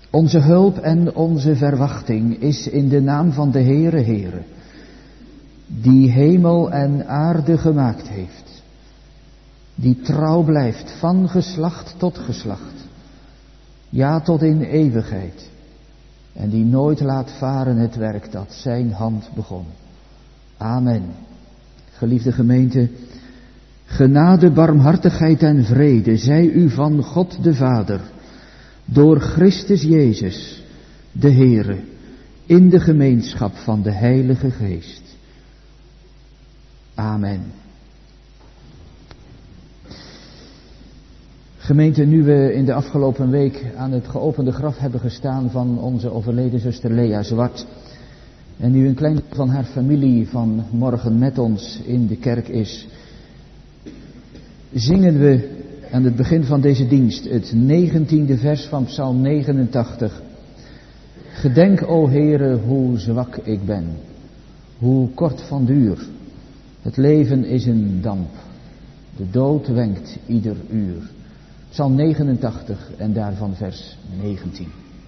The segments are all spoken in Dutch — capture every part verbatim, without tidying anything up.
Onze hulp en onze verwachting is in de naam van de Heere Heere, die hemel en aarde gemaakt heeft, die trouw blijft van geslacht tot geslacht, ja tot in eeuwigheid, en die nooit laat varen het werk dat zijn hand begon. Amen. Geliefde gemeente, genade, barmhartigheid en vrede zij u van God de Vader, door Christus Jezus, de Heere, in de gemeenschap van de Heilige Geest. Amen. Gemeente, nu we in de afgelopen week aan het geopende graf hebben gestaan van onze overleden zuster Lea Zwart, en nu een klein deel van haar familie van morgen met ons in de kerk is, zingen we aan het begin van deze dienst het negentiende vers van Psalm negenentachtig. Gedenk, o Heere, hoe zwak ik ben, hoe kort van duur. Het leven is een damp, de dood wenkt ieder uur. Psalm negenentachtig en daarvan vers negentien.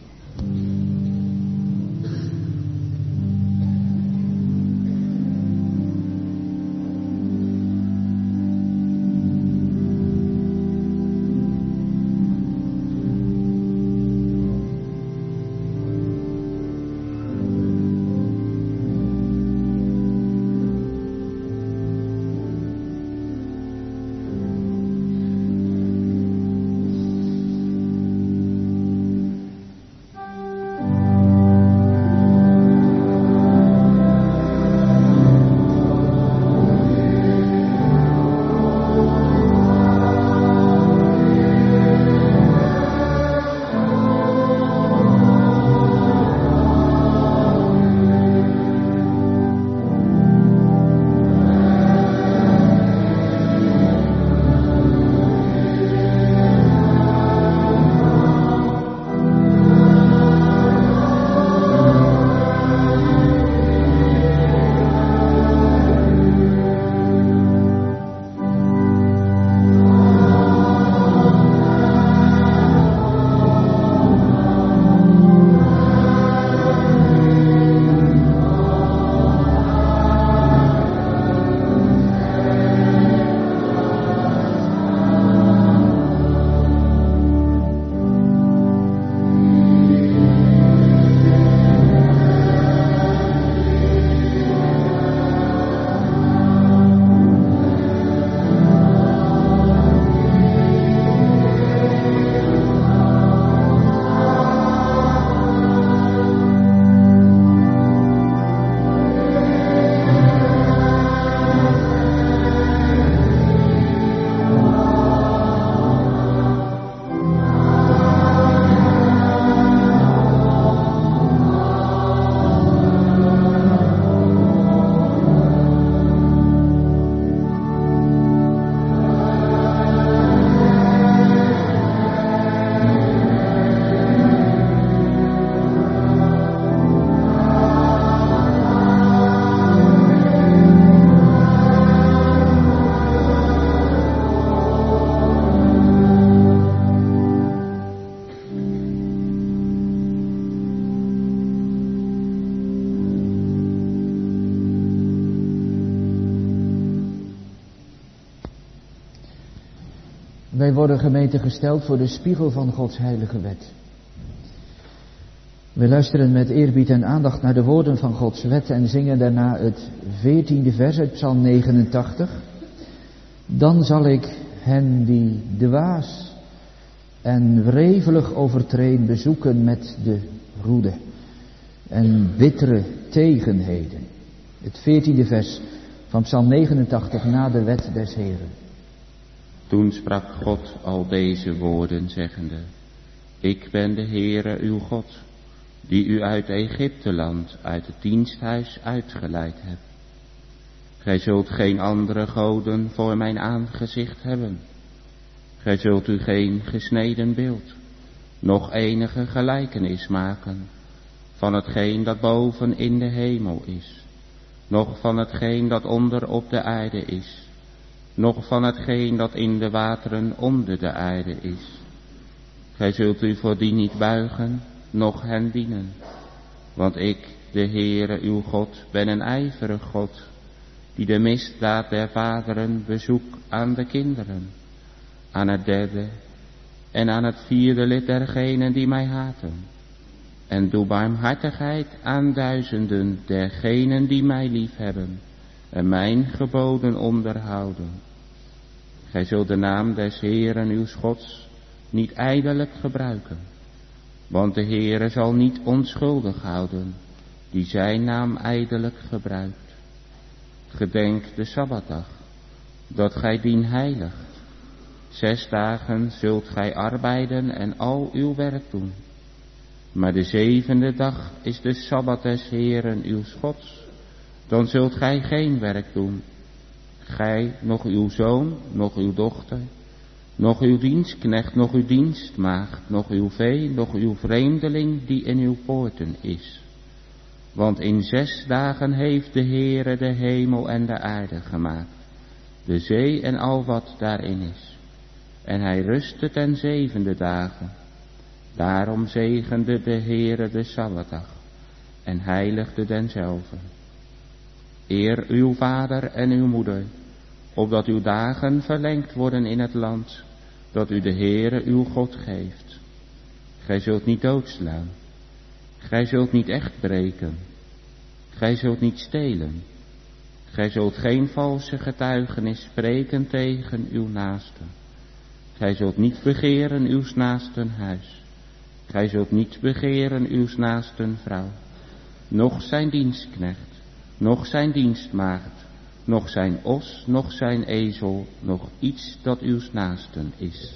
Wij worden, gemeente, gesteld voor de spiegel van Gods heilige wet. We luisteren met eerbied en aandacht naar de woorden van Gods wet en zingen daarna het veertiende vers uit Psalm negenentachtig. Dan zal ik hen die dwaas en wrevelig overtreden bezoeken met de roede en bittere tegenheden. Het veertiende vers van Psalm negenentachtig na de wet des Heren. Toen sprak God al deze woorden zeggende: Ik ben de Heere uw God, die u uit Egypteland, uit het diensthuis uitgeleid heb. Gij zult geen andere goden voor mijn aangezicht hebben. Gij zult u geen gesneden beeld, noch enige gelijkenis maken van hetgeen dat boven in de hemel is, noch van hetgeen dat onder op de aarde is, noch van hetgeen dat in de wateren onder de aarde is. Gij zult u voor die niet buigen, noch hen dienen. Want ik, de Heere uw God, ben een ijverig God, die de misdaad der vaderen bezoek aan de kinderen, aan het derde en aan het vierde lid dergenen die mij haten. En doe barmhartigheid aan duizenden dergenen die mij liefhebben en mijn geboden onderhouden. Gij zult de naam des Heeren uw Gods niet ijdelijk gebruiken, want de Heere zal niet onschuldig houden die zijn naam ijdelijk gebruikt. Gedenk de Sabbatdag, dat gij dien heiligt. Zes dagen zult gij arbeiden en al uw werk doen. Maar de zevende dag is de Sabbat des Heeren uw Gods. Dan zult gij geen werk doen. Gij, nog uw zoon, nog uw dochter, nog uw dienstknecht, nog uw dienstmaagd, nog uw vee, nog uw vreemdeling die in uw poorten is. Want in zes dagen heeft de Heere de hemel en de aarde gemaakt, de zee en al wat daarin is. En hij rustte ten zevende dagen. Daarom zegende de Heere de Sabbatdag en heiligde denzelve. Eer uw vader en uw moeder, opdat uw dagen verlengd worden in het land dat u de Heere uw God geeft. Gij zult niet doodslaan. Gij zult niet echt breken. Gij zult niet stelen. Gij zult geen valse getuigenis spreken tegen uw naaste. Gij zult niet begeren uw naasten huis. Gij zult niet begeren uw naasten vrouw, noch zijn dienstknecht, noch zijn dienstmaagd, noch zijn os, noch zijn ezel, noch iets dat uw naasten is.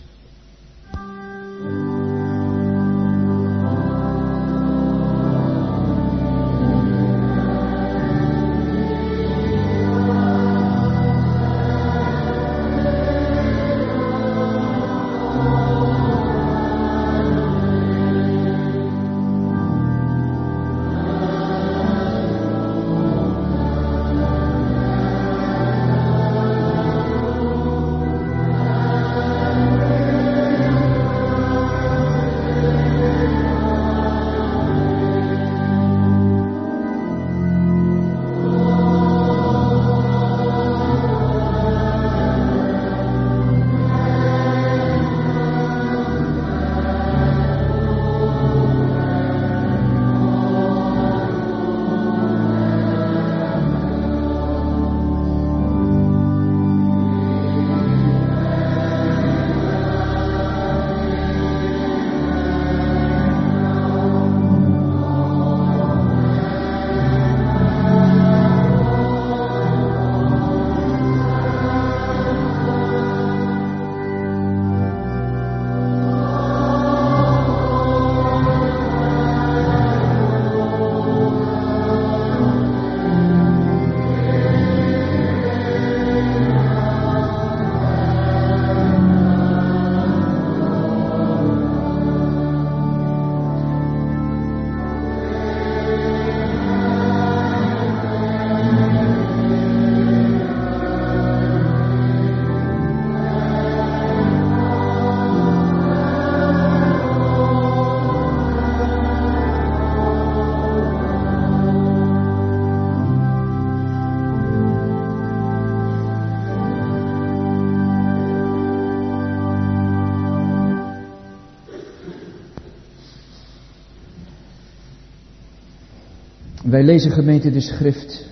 Wij lezen gemeente de schrift,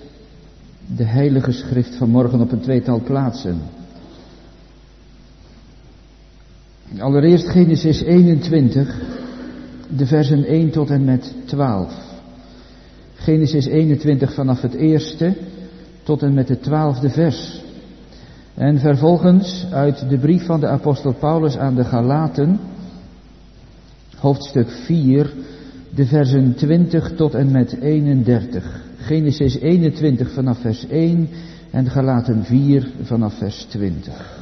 de heilige schrift vanmorgen op een tweetal plaatsen. Allereerst Genesis eenentwintig, de versen één tot en met twaalf. Genesis eenentwintig vanaf het eerste tot en met het twaalfde vers. En vervolgens uit de brief van de apostel Paulus aan de Galaten, hoofdstuk vier, de versen twintig tot en met eenendertig. Genesis eenentwintig vanaf vers één en Galaten vier vanaf vers twintig.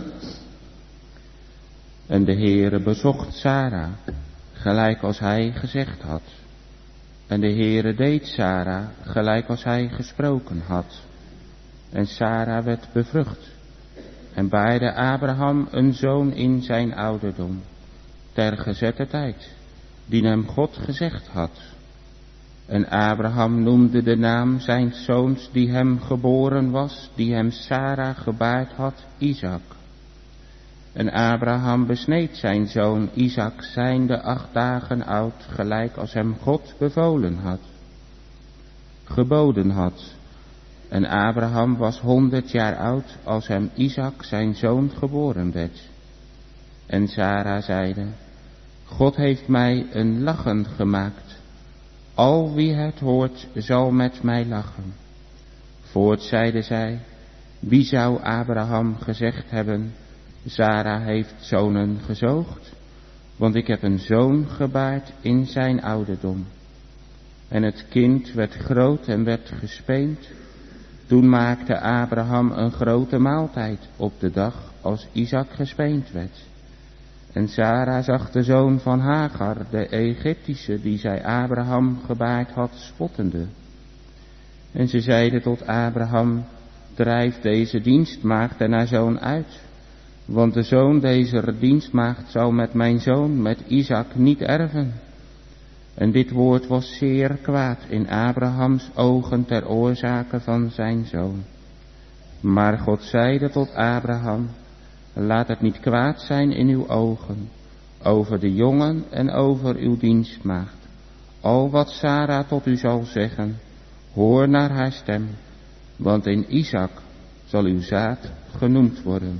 En de Heere bezocht Sara, gelijk als hij gezegd had. En de Heere deed Sara, gelijk als hij gesproken had. En Sara werd bevrucht, en baarde Abraham een zoon in zijn ouderdom, ter gezette tijd, die hem God gezegd had. En Abraham noemde de naam zijn zoons die hem geboren was, die hem Sara gebaard had, Isaac. En Abraham besneed zijn zoon Isaac, zijnde acht dagen oud, gelijk als hem God bevolen had, geboden had. En Abraham was honderd jaar oud, als hem Isaac zijn zoon geboren werd. En Sara zeide, God heeft mij een lachen gemaakt. Al wie het hoort, zal met mij lachen. Voort zeide zij, wie zou Abraham gezegd hebben, Sara heeft zonen gezoogd, want ik heb een zoon gebaard in zijn ouderdom. En het kind werd groot en werd gespeend. Toen maakte Abraham een grote maaltijd op de dag als Isaac gespeend werd. En Sara zag de zoon van Hagar, de Egyptische, die zij Abraham gebaard had, spottende. En ze zeide tot Abraham, drijf deze dienstmaagd en haar zoon uit, want de zoon deze dienstmaagd zou met mijn zoon, met Isaac, niet erven. En dit woord was zeer kwaad in Abrahams ogen ter oorzake van zijn zoon. Maar God zeide tot Abraham, laat het niet kwaad zijn in uw ogen, over de jongen en over uw dienstmaagd. Al wat Sara tot u zal zeggen, hoor naar haar stem, want in Isaac zal uw zaad genoemd worden.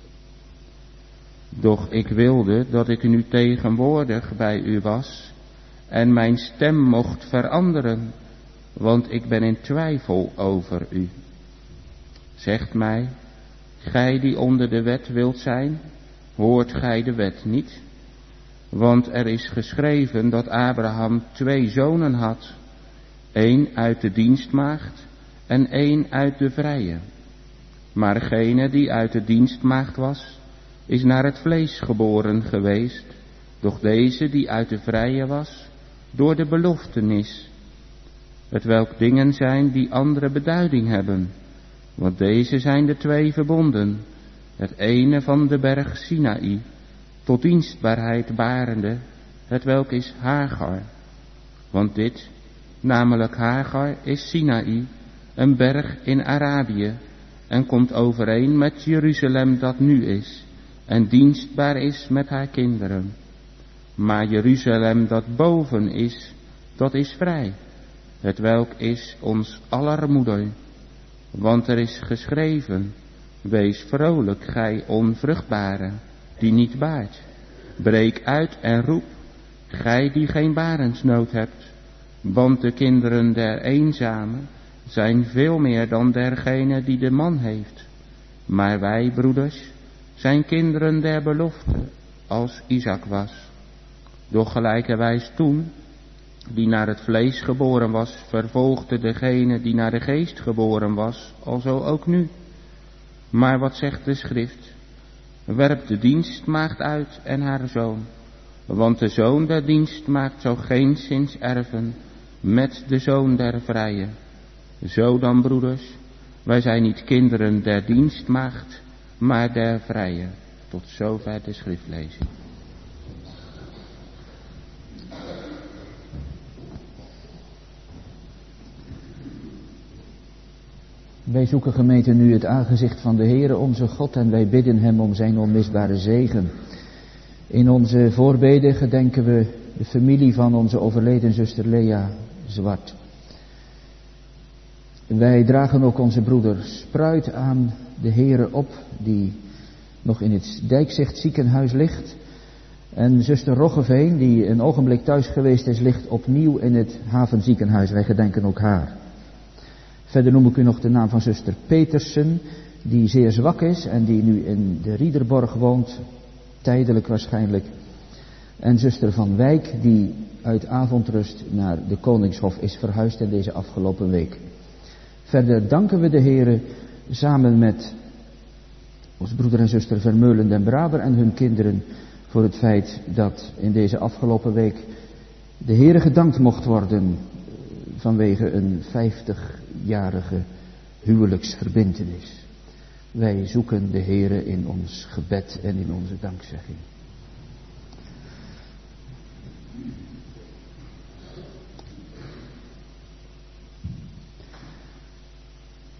Doch ik wilde dat ik nu tegenwoordig bij u was en mijn stem mocht veranderen, want ik ben in twijfel over u. Zegt mij, gij die onder de wet wilt zijn, hoort gij de wet niet? Want er is geschreven dat Abraham twee zonen had, één uit de dienstmaagd en één uit de vrije. Maar degene die uit de dienstmaagd was, is naar het vlees geboren geweest, doch deze die uit de vrije was, door de beloftenis, hetwelk dingen zijn die andere beduiding hebben, want deze zijn de twee verbonden, het ene van de berg Sinaï, tot dienstbaarheid barende, hetwelk is Hagar. Want dit, namelijk Hagar, is Sinaï, een berg in Arabië, en komt overeen met Jeruzalem dat nu is, en dienstbaar is met haar kinderen. Maar Jeruzalem dat boven is, dat is vrij, hetwelk is ons aller moeder. Want er is geschreven, wees vrolijk, gij onvruchtbare, die niet baart. Breek uit en roep, gij die geen barensnood hebt, want de kinderen der eenzamen zijn veel meer dan dergene die de man heeft. Maar wij, broeders, zijn kinderen der belofte, als Isaac was. Doch gelijkerwijs toen, die naar het vlees geboren was, vervolgde degene die naar de geest geboren was, alzo ook nu. Maar wat zegt de schrift? Werp de dienstmaagd uit en haar zoon, want de zoon der dienstmaagd zou geenszins erven met de zoon der vrije. Zo dan, broeders, wij zijn niet kinderen der dienstmaagd, maar der vrije. Tot zover de schriftlezing. Wij zoeken, gemeente, nu het aangezicht van de Heere onze God en wij bidden hem om zijn onmisbare zegen. In onze voorbeden gedenken we de familie van onze overleden zuster Lea Zwart. Wij dragen ook onze broeder Spruit aan de Heere op, die nog in het Dijkzicht ziekenhuis ligt. En zuster Roggeveen, die een ogenblik thuis geweest is, ligt opnieuw in het havenziekenhuis. Wij gedenken ook haar. Verder noem ik u nog de naam van zuster Petersen, die zeer zwak is en die nu in de Riederborg woont, tijdelijk waarschijnlijk. En zuster Van Wijk, die uit avondrust naar de Koningshof is verhuisd in deze afgelopen week. Verder danken we de Heere samen met ons broeder en zuster Vermeulen den Braber en hun kinderen voor het feit dat in deze afgelopen week de Heere gedankt mocht worden vanwege een vijftigjarige huwelijksverbintenis. Wij zoeken de Heere in ons gebed en in onze dankzegging.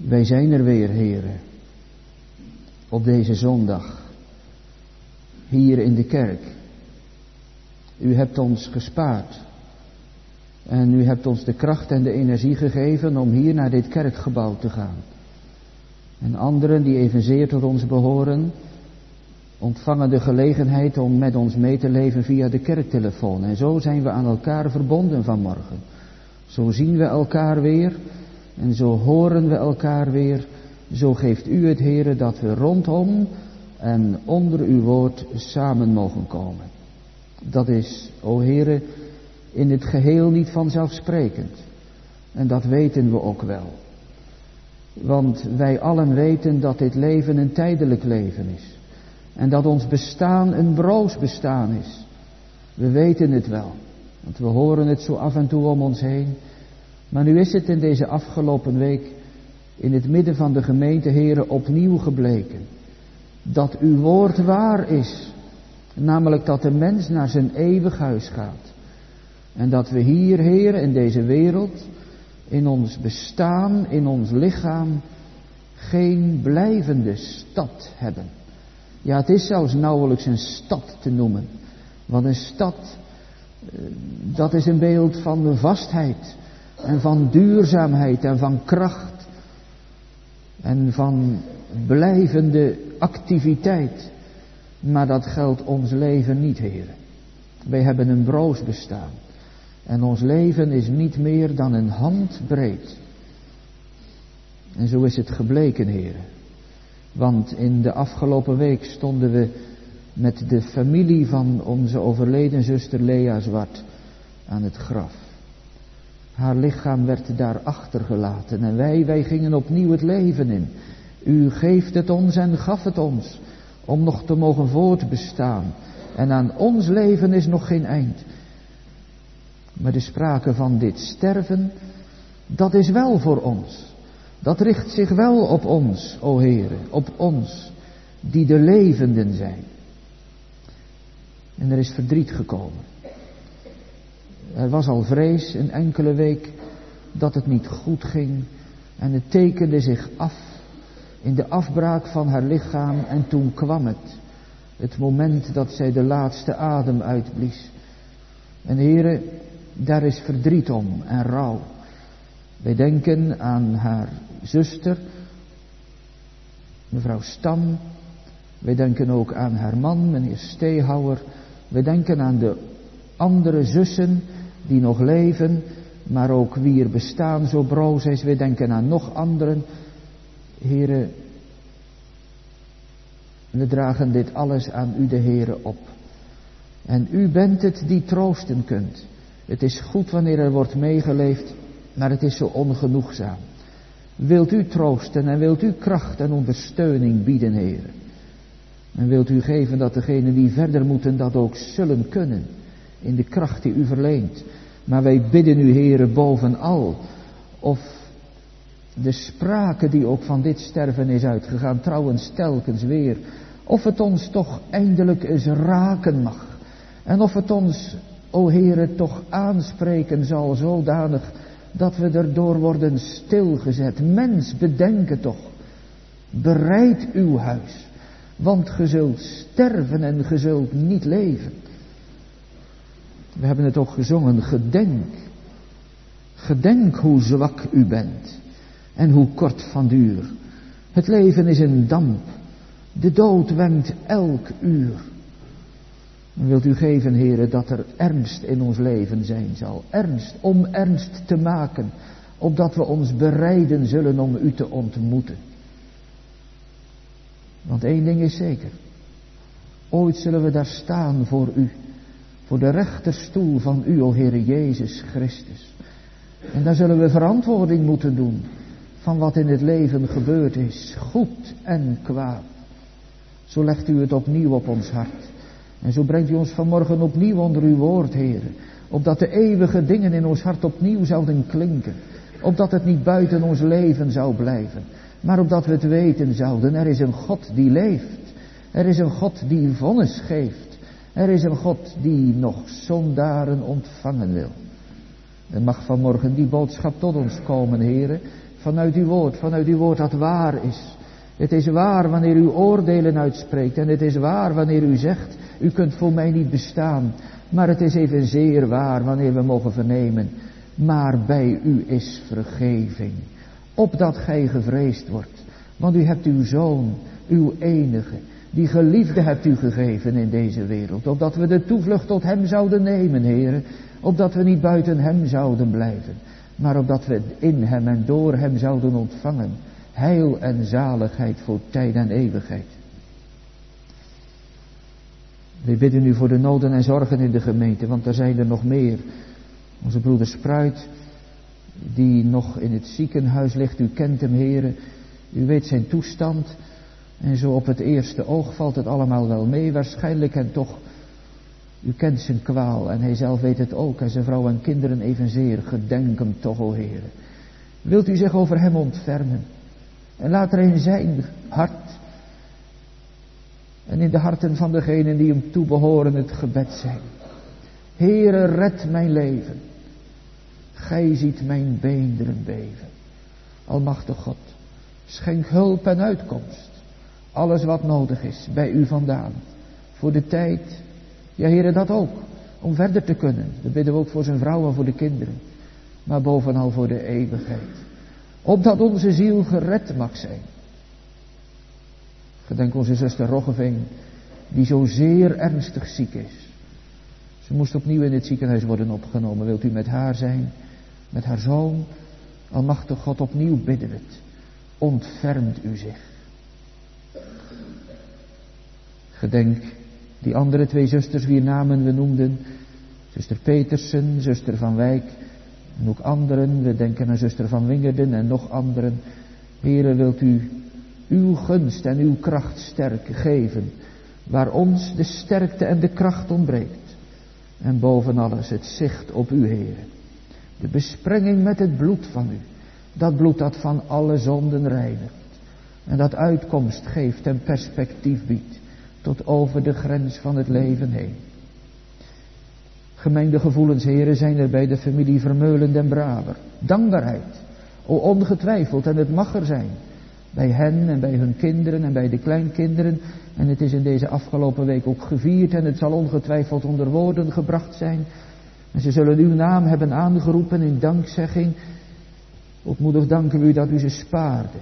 Wij zijn er weer, Heere, op deze zondag, hier in de kerk. U hebt ons gespaard en u hebt ons de kracht en de energie gegeven om hier naar dit kerkgebouw te gaan. En anderen die evenzeer tot ons behoren, ontvangen de gelegenheid om met ons mee te leven via de kerktelefoon. En zo zijn we aan elkaar verbonden vanmorgen. Zo zien we elkaar weer en zo horen we elkaar weer. Zo geeft u het, Heere, dat we rondom en onder uw woord samen mogen komen. Dat is, o Heere, in het geheel niet vanzelfsprekend. En dat weten we ook wel. Want wij allen weten dat dit leven een tijdelijk leven is. En dat ons bestaan een broos bestaan is. We weten het wel. Want we horen het zo af en toe om ons heen. Maar nu is het in deze afgelopen week in het midden van de gemeente, Heere, opnieuw gebleken. Dat uw woord waar is. Namelijk dat de mens naar zijn eeuwig huis gaat. En dat we hier, Heere, in deze wereld, in ons bestaan, in ons lichaam, geen blijvende stad hebben. Ja, het is zelfs nauwelijks een stad te noemen. Want een stad, dat is een beeld van vastheid en van duurzaamheid en van kracht en van blijvende activiteit. Maar dat geldt ons leven niet, Heere. Wij hebben een broos bestaan. En ons leven is niet meer dan een handbreed. En zo is het gebleken, Heere. Want in de afgelopen week stonden we met de familie van onze overleden zuster Lea Zwart aan het graf. Haar lichaam werd daar achtergelaten en wij, wij gingen opnieuw het leven in. U geeft het ons en gaf het ons om nog te mogen voortbestaan. En aan ons leven is nog geen eind. Maar de sprake van dit sterven, dat is wel voor ons. Dat richt zich wel op ons, o Heere, op ons, die de levenden zijn. En er is verdriet gekomen. Er was al vrees een enkele week dat het niet goed ging. En het tekende zich af in de afbraak van haar lichaam. En toen kwam het. Het moment dat zij de laatste adem uitblies. En Heere, daar is verdriet om en rouw. Wij denken aan haar zuster, mevrouw Stam. Wij denken ook aan haar man, meneer Steehouwer. Wij denken aan de andere zussen die nog leven, maar ook wie er bestaan zo broos is. Wij denken aan nog anderen. Heere, we dragen dit alles aan u, de Heere, op. En u bent het die troosten kunt. Het is goed wanneer er wordt meegeleefd, maar het is zo ongenoegzaam. Wilt u troosten en wilt u kracht en ondersteuning bieden, Heere. En wilt u geven dat degenen die verder moeten dat ook zullen kunnen. In de kracht die u verleent. Maar wij bidden u, Heere, bovenal. Of de sprake die ook van dit sterven is uitgegaan, trouwens telkens weer. Of het ons toch eindelijk eens raken mag. En of het ons, o Heere, toch aanspreken zal zodanig dat we erdoor worden stilgezet. Mens, bedenk het toch. Bereid uw huis. Want ge zult sterven en ge zult niet leven. We hebben het ook gezongen. Gedenk. Gedenk hoe zwak u bent. En hoe kort van duur. Het leven is een damp. De dood wenkt elk uur. Wilt u geven, Heere, dat er ernst in ons leven zijn zal. Ernst om ernst te maken. Opdat we ons bereiden zullen om u te ontmoeten. Want één ding is zeker. Ooit zullen we daar staan voor u. Voor de rechterstoel van u, o Heere Jezus Christus. En daar zullen we verantwoording moeten doen. Van wat in het leven gebeurd is. Goed en kwaad. Zo legt u het opnieuw op ons hart. En zo brengt u ons vanmorgen opnieuw onder uw woord, Heere. Opdat de eeuwige dingen in ons hart opnieuw zouden klinken. Opdat het niet buiten ons leven zou blijven. Maar opdat we het weten zouden, er is een God die leeft. Er is een God die vonnis geeft. Er is een God die nog zondaren ontvangen wil. Er mag vanmorgen die boodschap tot ons komen, Heere. vanuit uw woord, vanuit uw woord dat waar is. Het is waar wanneer u oordelen uitspreekt en het is waar wanneer u zegt, u kunt voor mij niet bestaan. Maar het is evenzeer waar wanneer we mogen vernemen, maar bij u is vergeving, opdat gij gevreesd wordt. Want u hebt uw zoon, uw enige, die geliefde hebt u gegeven in deze wereld, opdat we de toevlucht tot hem zouden nemen, Heere, opdat we niet buiten hem zouden blijven, maar opdat we in hem en door hem zouden ontvangen, heil en zaligheid voor tijd en eeuwigheid. We bidden u voor de noden en zorgen in de gemeente, want er zijn er nog meer. Onze broeder Spruit, die nog in het ziekenhuis ligt, u kent hem, Heere, u weet zijn toestand. En zo op het eerste oog valt het allemaal wel mee, waarschijnlijk, en toch, u kent zijn kwaal en hij zelf weet het ook, en zijn vrouw en kinderen evenzeer. Gedenk hem toch, o Heere. Wilt u zich over hem ontfermen? En laat er in zijn hart en in de harten van degenen die hem toebehoren het gebed zijn. Heere, red mijn leven. Gij ziet mijn beenderen beven. Almachtig God, schenk hulp en uitkomst. Alles wat nodig is, bij u vandaan. Voor de tijd, ja Heere, dat ook, om verder te kunnen. Dat bidden we ook voor zijn vrouw en voor de kinderen. Maar bovenal voor de eeuwigheid. Opdat onze ziel gered mag zijn. Gedenk onze zuster Roggeveen, die zo zeer ernstig ziek is. Ze moest opnieuw in het ziekenhuis worden opgenomen. Wilt u met haar zijn, met haar zoon? Almachtig God, opnieuw bidden we het. Ontfermt u zich. Gedenk die andere twee zusters wier namen we noemden. Zuster Petersen, zuster Van Wijk en ook anderen. We denken aan zuster Van Wingerden en nog anderen. Heere, wilt u uw gunst en uw kracht sterk geven, waar ons de sterkte en de kracht ontbreekt. En boven alles het zicht op u, Heere. De besprenging met het bloed van u. Dat bloed dat van alle zonden reinigt. En dat uitkomst geeft en perspectief biedt. Tot over de grens van het leven heen. Gemengde gevoelens, Heere, zijn er bij de familie Vermeulen den Braber. Dankbaarheid, o ongetwijfeld, en het mag er zijn. Bij hen en bij hun kinderen en bij de kleinkinderen. En het is in deze afgelopen week ook gevierd en het zal ongetwijfeld onder woorden gebracht zijn. En ze zullen uw naam hebben aangeroepen in dankzegging. Ootmoedig danken we u dat u ze spaarde.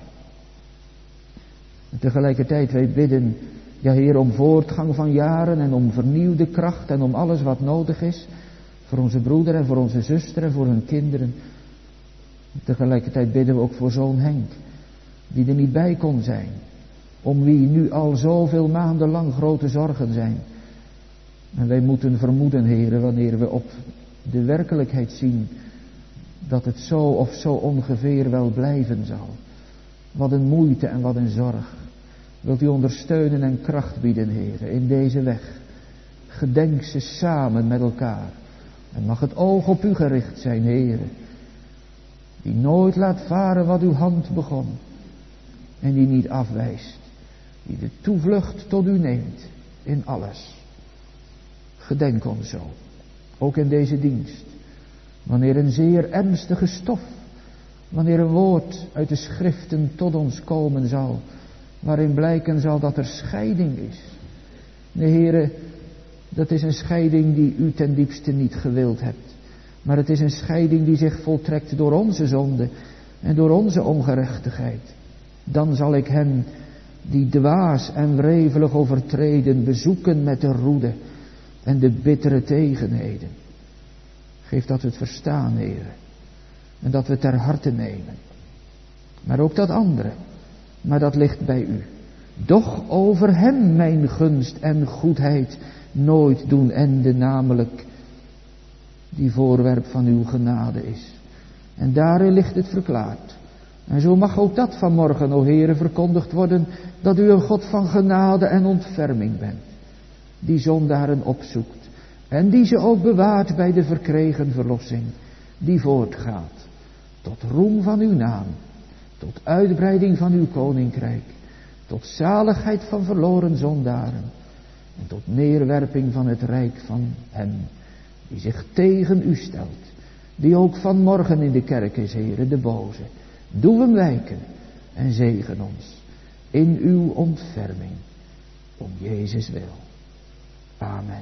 En tegelijkertijd wij bidden, ja Heer, om voortgang van jaren en om vernieuwde kracht en om alles wat nodig is. Voor onze broeder en voor onze zuster en voor hun kinderen. En tegelijkertijd bidden we ook voor zoon Henk, die er niet bij kon zijn. Om wie nu al zoveel maanden lang grote zorgen zijn. En wij moeten vermoeden, Heere, wanneer we op de werkelijkheid zien, dat het zo of zo ongeveer wel blijven zal. Wat een moeite en wat een zorg. Wilt u ondersteunen en kracht bieden, Heere, in deze weg. Gedenk ze samen met elkaar. En mag het oog op u gericht zijn, Heere. Die nooit laat varen wat uw hand begon. En die niet afwijst. Die de toevlucht tot u neemt in alles. Gedenk ons zo. Ook in deze dienst. Wanneer een zeer ernstige stof. Wanneer een woord uit de schriften tot ons komen zal. Waarin blijken zal dat er scheiding is. Nee, Heere, dat is een scheiding die u ten diepste niet gewild hebt. Maar het is een scheiding die zich voltrekt door onze zonde en door onze ongerechtigheid. Dan zal ik hen die dwaas en wrevelig overtreden bezoeken met de roede en de bittere tegenheden. Geef dat we het verstaan, Heere. En dat we het ter harte nemen. Maar ook dat andere. Maar dat ligt bij u. Doch over hem mijn gunst en goedheid nooit doen enden, namelijk die voorwerp van uw genade is. En daarin ligt het verklaard. En zo mag ook dat vanmorgen, o Heere, verkondigd worden, dat u een God van genade en ontferming bent. Die zondaren opzoekt. En die ze ook bewaart bij de verkregen verlossing. Die voortgaat. Tot roem van uw naam. Tot uitbreiding van uw koninkrijk. Tot zaligheid van verloren zondaren. En tot neerwerping van het rijk van hem. Die zich tegen u stelt. Die ook vanmorgen in de kerk is, Heere, de boze. Doe hem wijken en zegen ons in uw ontferming. Om Jezus wil. Amen.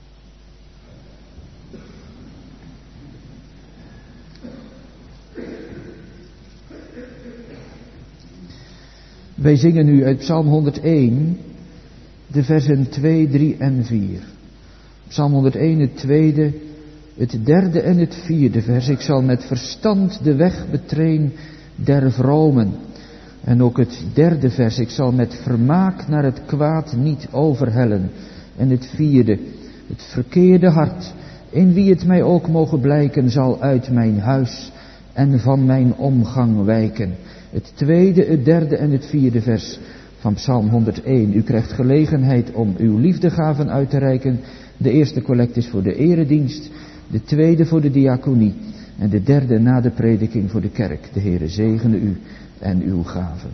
Wij zingen nu uit Psalm honderdéén, de versen twee, drie en vier. Psalm honderdéén, het tweede, het derde en het vierde vers. Ik zal met verstand de weg betreden der vromen. En ook het derde vers, ik zal met vermaak naar het kwaad niet overhellen. En het vierde, het verkeerde hart, in wie het mij ook mogen blijken, zal uit mijn huis en van mijn omgang wijken. Het tweede, het derde en het vierde vers van Psalm honderdéén. U krijgt gelegenheid om uw liefdegaven uit te reiken. De eerste collect is voor de eredienst, de tweede voor de diaconie en de derde na de prediking voor de kerk. De Heere zegene u en uw gaven.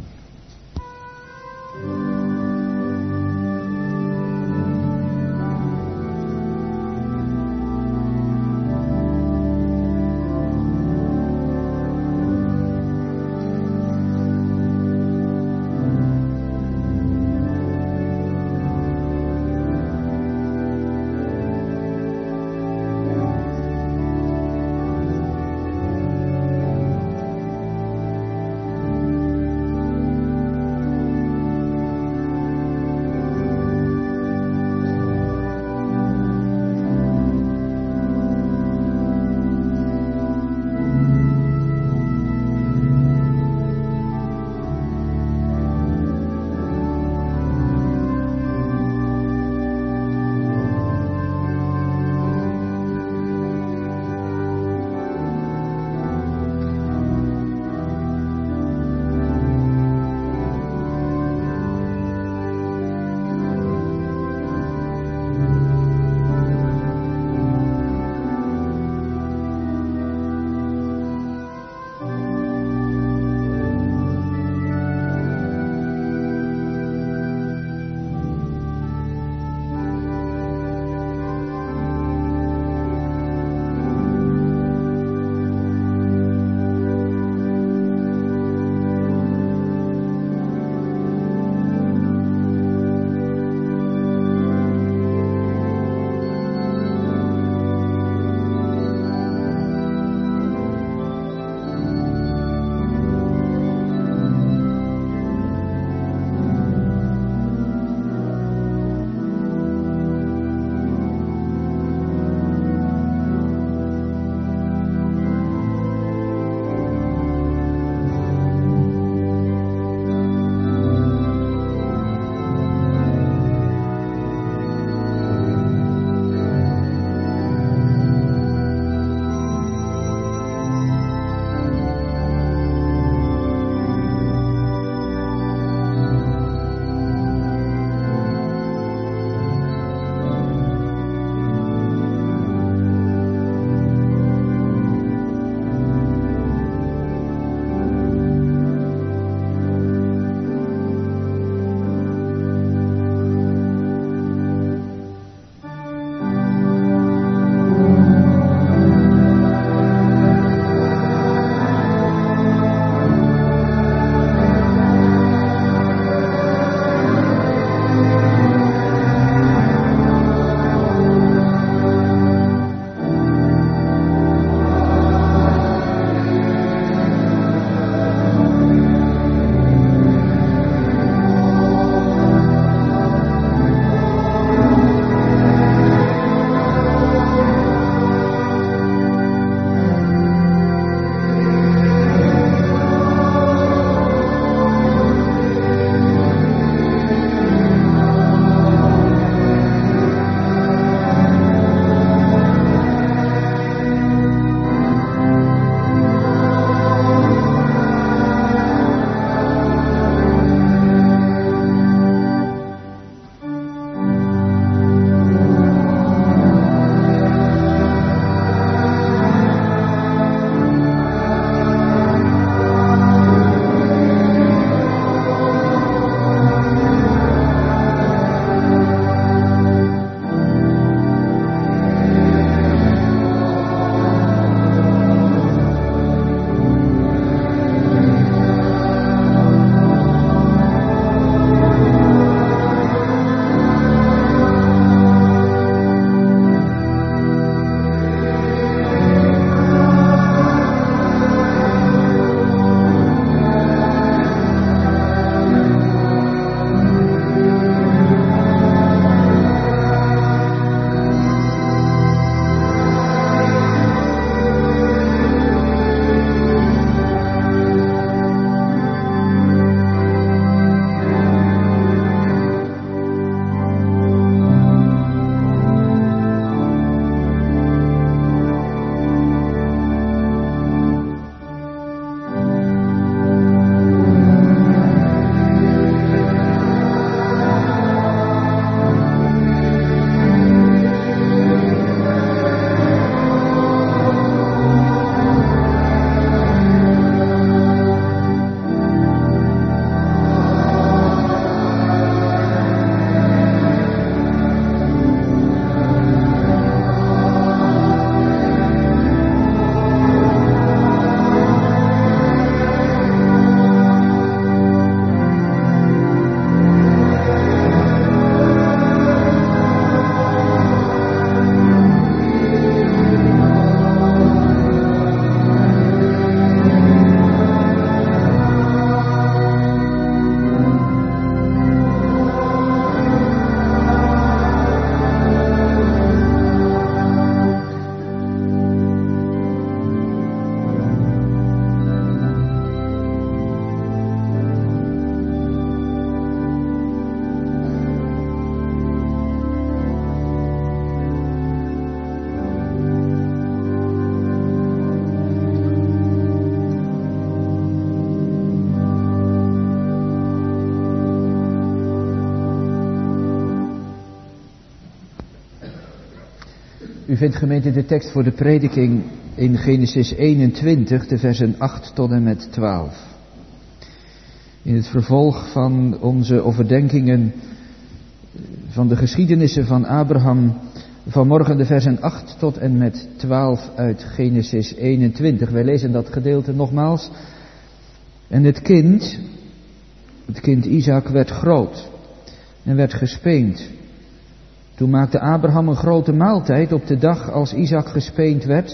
U vindt, gemeente, de tekst voor de prediking in Genesis eenentwintig, de versen acht tot en met twaalf. In het vervolg van onze overdenkingen van de geschiedenissen van Abraham, vanmorgen de versen acht tot en met twaalf uit Genesis eenentwintig. Wij lezen dat gedeelte nogmaals. En het kind, het kind Isaac werd groot en werd gespeend. Toen maakte Abraham een grote maaltijd op de dag als Isaac gespeend werd.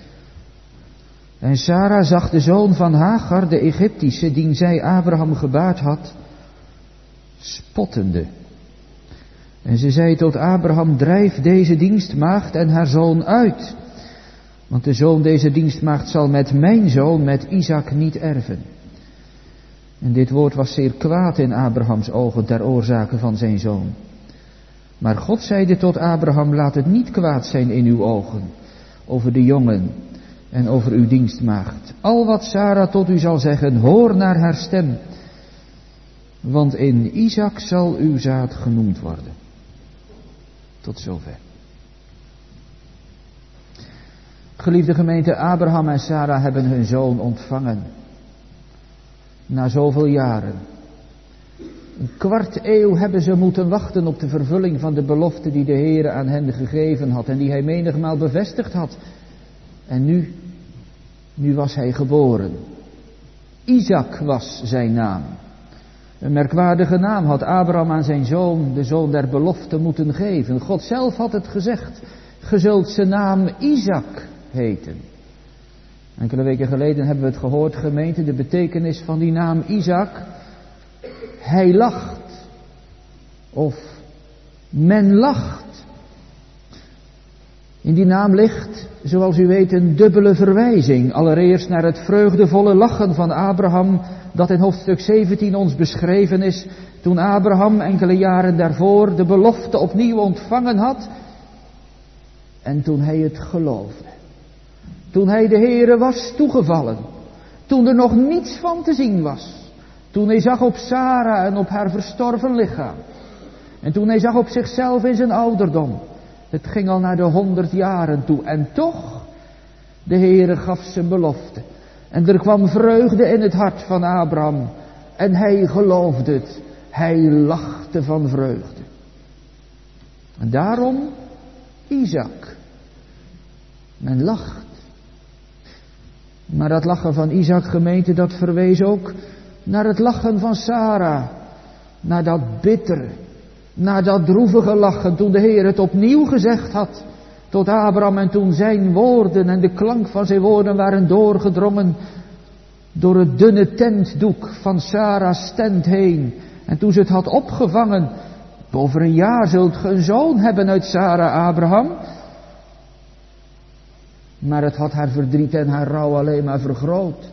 En Sara zag de zoon van Hagar, de Egyptische, die zij Abraham gebaard had, spottende. En ze zei tot Abraham, drijf deze dienstmaagd en haar zoon uit. Want de zoon deze dienstmaagd zal met mijn zoon, met Isaac, niet erven. En dit woord was zeer kwaad in Abrahams ogen ter oorzake van zijn zoon. Maar God zeide tot Abraham, laat het niet kwaad zijn in uw ogen over de jongen en over uw dienstmaagd. Al wat Sara tot u zal zeggen, hoor naar haar stem. Want in Isaac zal uw zaad genoemd worden. Tot zover. Geliefde gemeente, Abraham en Sara hebben hun zoon ontvangen. Na zoveel jaren. Een kwart eeuw hebben ze moeten wachten op de vervulling van de belofte die de Heere aan hen gegeven had en die hij menigmaal bevestigd had. En nu, nu was hij geboren. Isaac was zijn naam. Een merkwaardige naam had Abraham aan zijn zoon, de zoon der belofte, moeten geven. God zelf had het gezegd, ge zult zijn naam Isaac heten. Enkele weken geleden hebben we het gehoord, gemeente, de betekenis van die naam Isaac. Hij lacht. Of men lacht. In die naam ligt, zoals u weet, een dubbele verwijzing. Allereerst naar het vreugdevolle lachen van Abraham, dat in hoofdstuk zeventien ons beschreven is, toen Abraham enkele jaren daarvoor de belofte opnieuw ontvangen had. En toen hij het geloofde. Toen hij de Heere was toegevallen. Toen er nog niets van te zien was. Toen hij zag op Sara en op haar verstorven lichaam. En toen hij zag op zichzelf in zijn ouderdom. Het ging al naar de honderd jaren toe. En toch, de Heere gaf zijn belofte. En er kwam vreugde in het hart van Abraham. En hij geloofde het. Hij lachte van vreugde. En daarom Isaac. Men lacht. Maar dat lachen van Isaac, gemeente, dat verwees ook naar het lachen van Sara. Naar dat bittere, naar dat droevige lachen toen de Heer het opnieuw gezegd had tot Abraham. En toen zijn woorden en de klank van zijn woorden waren doorgedrongen door het dunne tentdoek van Sara's tent heen. En toen ze het had opgevangen, over een jaar zult ge een zoon hebben uit Sara, Abraham. Maar het had haar verdriet en haar rouw alleen maar vergroot.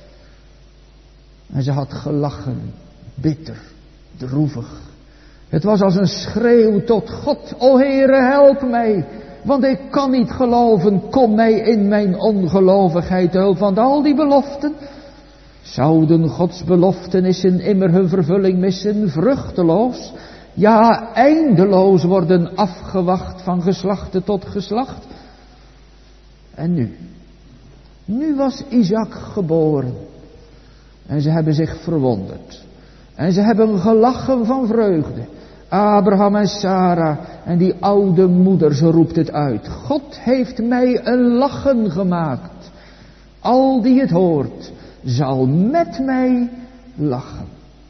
En ze had gelachen, bitter, droevig. Het was als een schreeuw tot God, o Heere, help mij, want ik kan niet geloven, kom mij in mijn ongelovigheid hulp. Want al die beloften, zouden Gods beloftenissen immer hun vervulling missen, vruchteloos, ja eindeloos worden afgewacht van geslachte tot geslacht. En nu, nu was Isaac geboren. En ze hebben zich verwonderd. En ze hebben gelachen van vreugde. Abraham en Sara en die oude moeder, ze roept het uit. God heeft mij een lachen gemaakt. Al die het hoort, zal met mij lachen.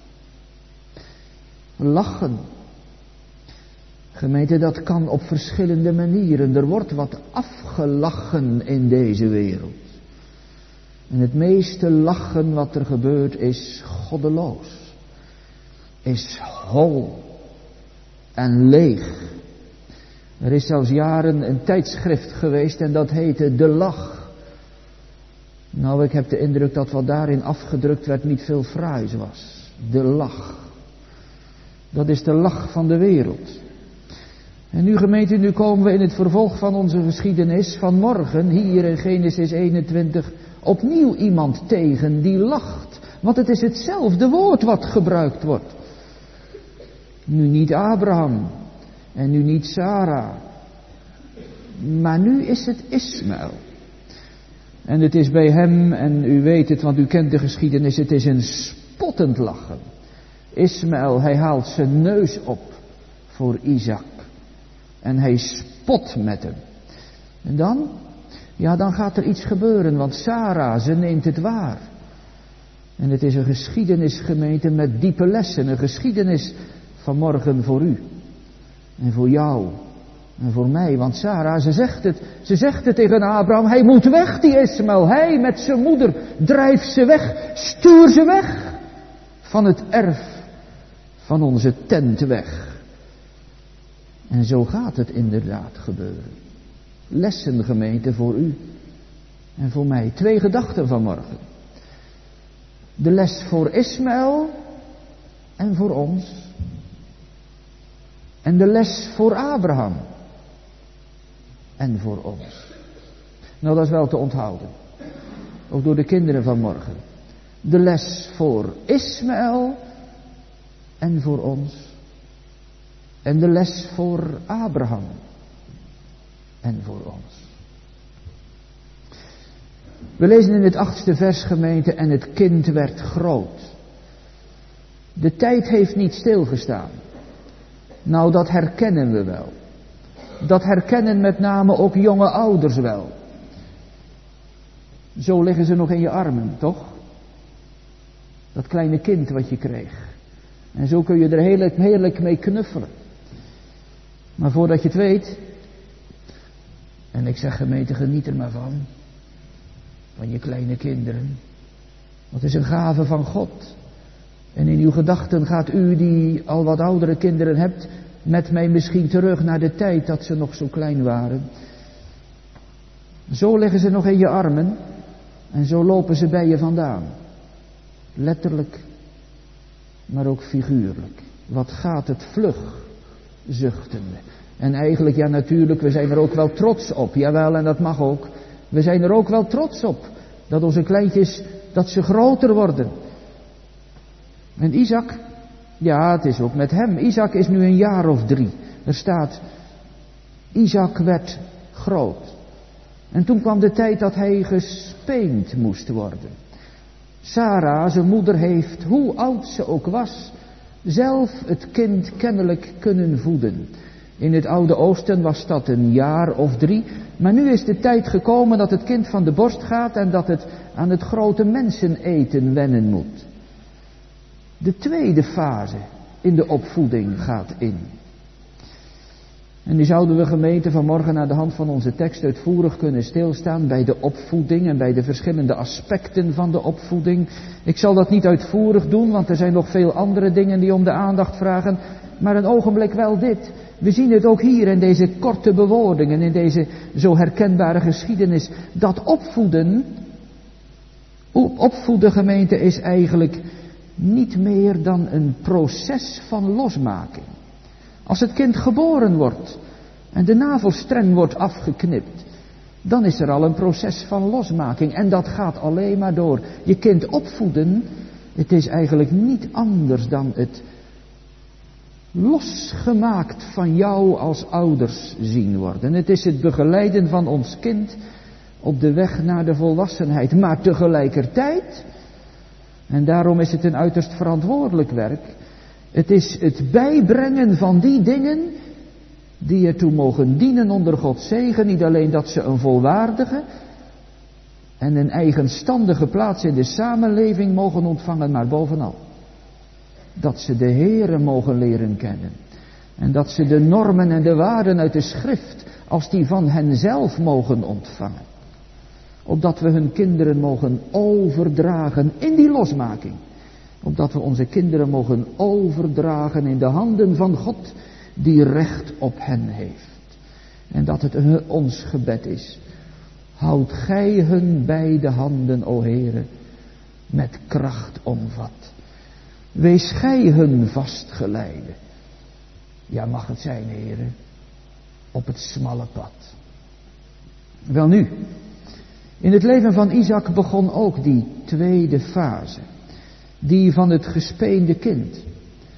Lachen. Gemeente, dat kan op verschillende manieren. Er wordt wat afgelachen in deze wereld. En het meeste lachen wat er gebeurt is goddeloos. Is hol en leeg. Er is zelfs jaren een tijdschrift geweest en dat heette De Lach. Nou, ik heb de indruk dat wat daarin afgedrukt werd niet veel fraais was. De lach. Dat is de lach van de wereld. En nu gemeente, nu komen we in het vervolg van onze geschiedenis van morgen, hier in Genesis eenentwintig, opnieuw iemand tegen die lacht. Want het is hetzelfde woord wat gebruikt wordt. Nu niet Abraham en nu niet Sara, Maar nu is het Ismaël. En het is bij hem, en u weet het, want u kent de geschiedenis, het is een spottend lachen. Ismaël, hij haalt zijn neus op voor Isaac. En hij spot met hem. En dan? Ja, dan gaat er iets gebeuren, want Sarah, ze neemt het waar. En het is een geschiedenisgemeente met diepe lessen. Een geschiedenis vanmorgen voor u. En voor jou. En voor mij. Want Sarah, ze zegt het. Ze zegt het tegen Abraham. Hij moet weg, die Ismaël. Hij met zijn moeder. Drijf ze weg. Stuur ze weg. Van het erf. Van onze tent weg. En zo gaat het inderdaad gebeuren. Lessen, gemeente, voor u. En voor mij. Twee gedachten vanmorgen. De les voor Ismaël. En voor ons. En de les voor Abraham. En voor ons. Nou, dat is wel te onthouden. Ook door de kinderen van morgen. De les voor Ismaël. En voor ons. En de les voor Abraham. En voor ons. We lezen in het achtste vers, gemeente, en het kind werd groot. De tijd heeft niet stilgestaan. Nou, dat herkennen we wel. Dat herkennen met name ook jonge ouders wel. Zo liggen ze nog in je armen, toch? Dat kleine kind wat je kreeg. En zo kun je er heerlijk, heerlijk mee knuffelen. Maar voordat je het weet... En ik zeg, gemeente, geniet er maar van. Van je kleine kinderen. Want het is een gave van God. En in uw gedachten gaat u die al wat oudere kinderen hebt... met mij misschien terug naar de tijd dat ze nog zo klein waren. Zo liggen ze nog in je armen. En zo lopen ze bij je vandaan. Letterlijk. Maar ook figuurlijk. Wat gaat het vlug. Zuchtende. En eigenlijk, ja natuurlijk, we zijn er ook wel trots op. Jawel, en dat mag ook. We zijn er ook wel trots op. Dat onze kleintjes, dat ze groter worden. En Isaac, ja, het is ook met hem. Isaac is nu een jaar of drie. Er staat, Isaac werd groot. En toen kwam de tijd dat hij gespeend moest worden. Sarah, zijn moeder, heeft, hoe oud ze ook was, zelf het kind kennelijk kunnen voeden. In het Oude Oosten was dat een jaar of drie. Maar nu is de tijd gekomen dat het kind van de borst gaat en dat het aan het grote menseneten wennen moet. De tweede fase in de opvoeding gaat in. En nu zouden we, gemeente, vanmorgen aan de hand van onze tekst uitvoerig kunnen stilstaan bij de opvoeding en bij de verschillende aspecten van de opvoeding. Ik zal dat niet uitvoerig doen, want er zijn nog veel andere dingen die om de aandacht vragen. Maar een ogenblik wel dit. We zien het ook hier in deze korte bewoordingen, in deze zo herkenbare geschiedenis. Dat opvoeden, opvoeden, gemeente, is eigenlijk niet meer dan een proces van losmaking. Als het kind geboren wordt en de navelstreng wordt afgeknipt, dan is er al een proces van losmaking. En dat gaat alleen maar door. Je kind opvoeden, het is eigenlijk niet anders dan het losgemaakt van jou als ouders zien worden. Het is het begeleiden van ons kind op de weg naar de volwassenheid. Maar tegelijkertijd, en daarom is het een uiterst verantwoordelijk werk, het is het bijbrengen van die dingen die ertoe mogen dienen onder Gods zegen. Niet alleen dat ze een volwaardige en een eigenstandige plaats in de samenleving mogen ontvangen, maar bovenal dat ze de Heere mogen leren kennen. En dat ze de normen en de waarden uit de schrift, als die van henzelf mogen ontvangen. Opdat we hun kinderen mogen overdragen in die losmaking. Opdat we onze kinderen mogen overdragen in de handen van God, die recht op hen heeft. En dat het ons gebed is. Houd gij hun bij de handen, o Heere, met kracht omvat. Wees gij hun vastgeleide. Ja, mag het zijn, Heere, op het smalle pad. Welnu, in het leven van Isaac begon ook die tweede fase. Die van het gespeende kind.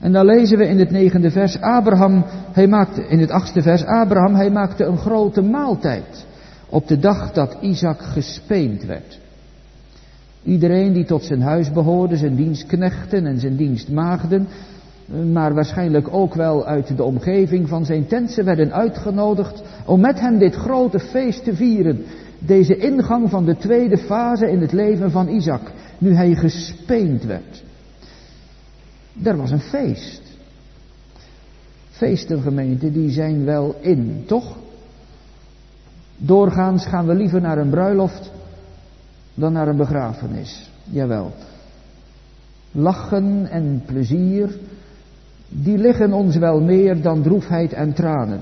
En dan lezen we in het negende vers, Abraham, hij maakte, in het achtste vers, Abraham, hij maakte een grote maaltijd op de dag dat Isaac gespeend werd. Iedereen die tot zijn huis behoorde, zijn dienstknechten en zijn dienstmaagden, maar waarschijnlijk ook wel uit de omgeving van zijn tent, ze werden uitgenodigd om met hem dit grote feest te vieren. Deze ingang van de tweede fase in het leven van Isaac, nu hij gespeend werd. Er was een feest. Feesten, gemeente, die zijn wel in, toch? Doorgaans gaan we liever naar een bruiloft dan naar een begrafenis. Jawel. Lachen en plezier, die liggen ons wel meer dan droefheid en tranen.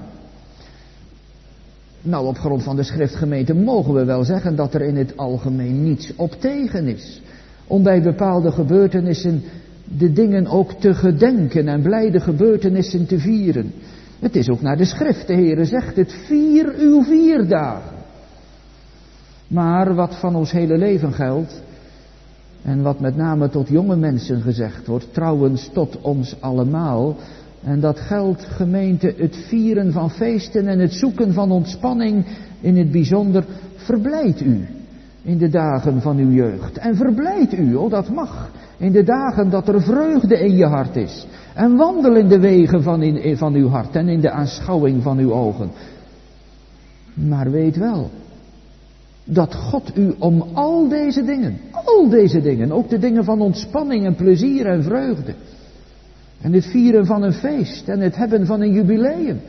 Nou, op grond van de schriftgemeente mogen we wel zeggen dat er in het algemeen niets op tegen is. Om bij bepaalde gebeurtenissen de dingen ook te gedenken en blijde gebeurtenissen te vieren. Het is ook naar de schrift, de Heere zegt het, vier uw vier dagen. Maar wat van ons hele leven geldt, en wat met name tot jonge mensen gezegd wordt, trouwens tot ons allemaal, en dat geldt, gemeente, het vieren van feesten en het zoeken van ontspanning in het bijzonder, verblijd u in de dagen van uw jeugd. En verblijd u, oh dat mag, in de dagen dat er vreugde in je hart is. En wandel in de wegen van, in, van uw hart en in de aanschouwing van uw ogen. Maar weet wel, dat God u om al deze dingen, al deze dingen, ook de dingen van ontspanning en plezier en vreugde, en het vieren van een feest en het hebben van een jubileum.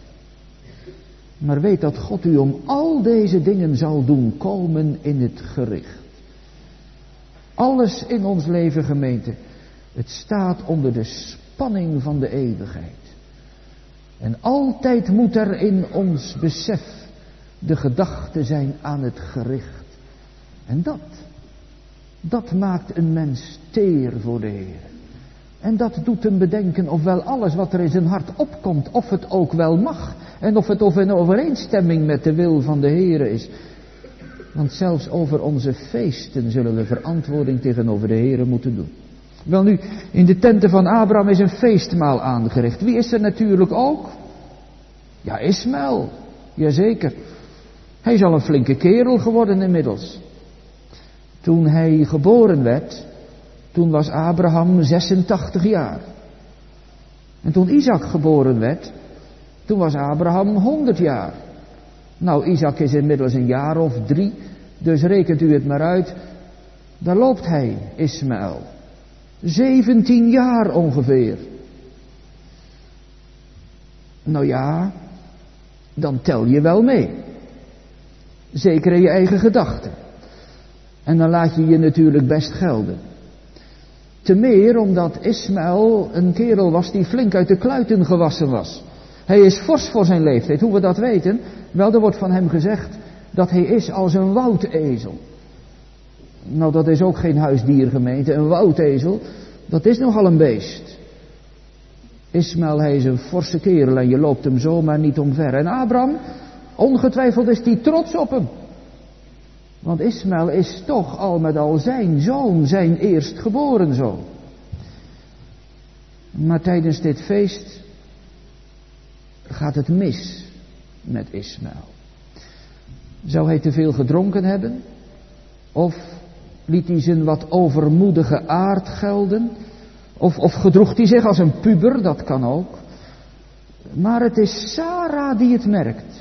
Maar weet dat God u om al deze dingen zal doen komen in het gericht. Alles in ons leven, gemeente, het staat onder de spanning van de eeuwigheid. En altijd moet er in ons besef de gedachte zijn aan het gericht. En dat, dat maakt een mens teer voor de Heer. En dat doet hem bedenken of wel alles wat er in zijn hart opkomt, of het ook wel mag. En of het of in overeenstemming met de wil van de Heer is. Want zelfs over onze feesten zullen we verantwoording tegenover de Heer moeten doen. Wel nu, in de tenten van Abraham is een feestmaal aangericht. Wie is er natuurlijk ook? Ja, Ismaël. Jazeker. Hij is al een flinke kerel geworden inmiddels. Toen hij geboren werd, toen was Abraham zesentachtig jaar. En toen Isaac geboren werd, toen was Abraham honderd jaar. Nou, Isaac is inmiddels een jaar of drie, dus rekent u het maar uit. Daar loopt hij, Ismaël. zeventien jaar ongeveer. Nou ja, dan tel je wel mee. Zeker in je eigen gedachten. En dan laat je je natuurlijk best gelden. Te meer omdat Ismaël een kerel was die flink uit de kluiten gewassen was. Hij is fors voor zijn leeftijd. Hoe we dat weten? Wel, er wordt van hem gezegd dat hij is als een woudezel. Nou, dat is ook geen huisdier, gemeente. Een woudezel, dat is nogal een beest. Ismaël, hij is een forse kerel en je loopt hem zomaar niet omver. En Abraham, ongetwijfeld is hij trots op hem. Want Ismaël is toch al met al zijn zoon, zijn eerstgeboren zoon. Maar tijdens dit feest gaat het mis met Ismaël. Zou hij te veel gedronken hebben? Of liet hij zijn wat overmoedige aard gelden? Of, of gedroeg hij zich als een puber? Dat kan ook. Maar het is Sarah die het merkt.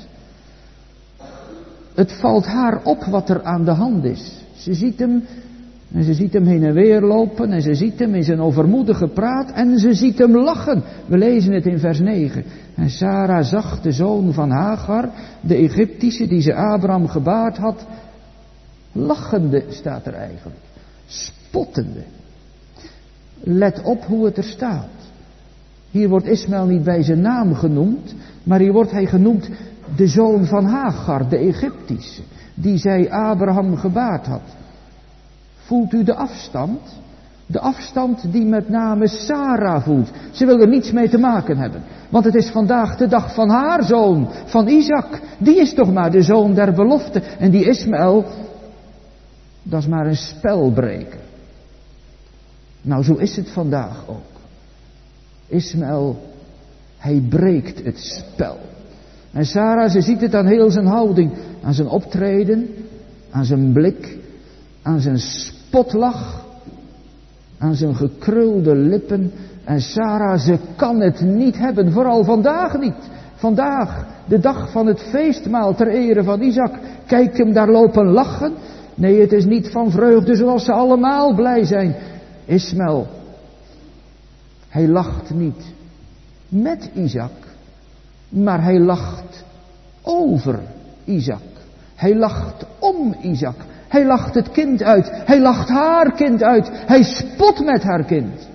Het valt haar op wat er aan de hand is. Ze ziet hem en ze ziet hem heen en weer lopen en ze ziet hem in zijn overmoedige praat en ze ziet hem lachen. We lezen het in vers negen. En Sarah zag de zoon van Hagar, de Egyptische die ze Abraham gebaard had, lachende staat er eigenlijk. Spottende. Let op hoe het er staat. Hier wordt Ismaël niet bij zijn naam genoemd, maar hier wordt hij genoemd de zoon van Hagar, de Egyptische, die zij Abraham gebaard had. Voelt u de afstand? De afstand die met name Sarah voelt. Ze wil er niets mee te maken hebben. Want het is vandaag de dag van haar zoon, van Isaac. Die is toch maar de zoon der belofte. En die Ismaël, dat is maar een spelbreker. Nou, zo is het vandaag ook. Ismaël, hij breekt het spel. En Sarah, ze ziet het aan heel zijn houding, aan zijn optreden, aan zijn blik, aan zijn spotlach, aan zijn gekrulde lippen. En Sarah, ze kan het niet hebben, vooral vandaag niet. Vandaag, de dag van het feestmaal ter ere van Isaac. Kijk hem daar lopen lachen. Nee, het is niet van vreugde zoals ze allemaal blij zijn. Ismaël, hij lacht niet met Isaac, maar hij lacht over Isaac. Hij lacht om Isaac. Hij lacht het kind uit. Hij lacht haar kind uit. Hij spot met haar kind.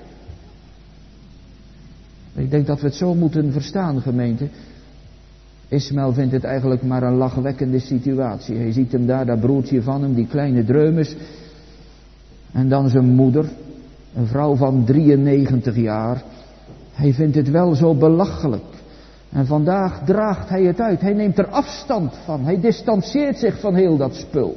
Ik denk dat we het zo moeten verstaan, gemeente. Ismaël vindt het eigenlijk maar een lachwekkende situatie. Hij ziet hem daar, dat broertje van hem, die kleine dreumes. En dan zijn moeder, een vrouw van drieënnegentig jaar. Hij vindt het wel zo belachelijk. En vandaag draagt hij het uit. Hij neemt er afstand van. Hij distancieert zich van heel dat spul.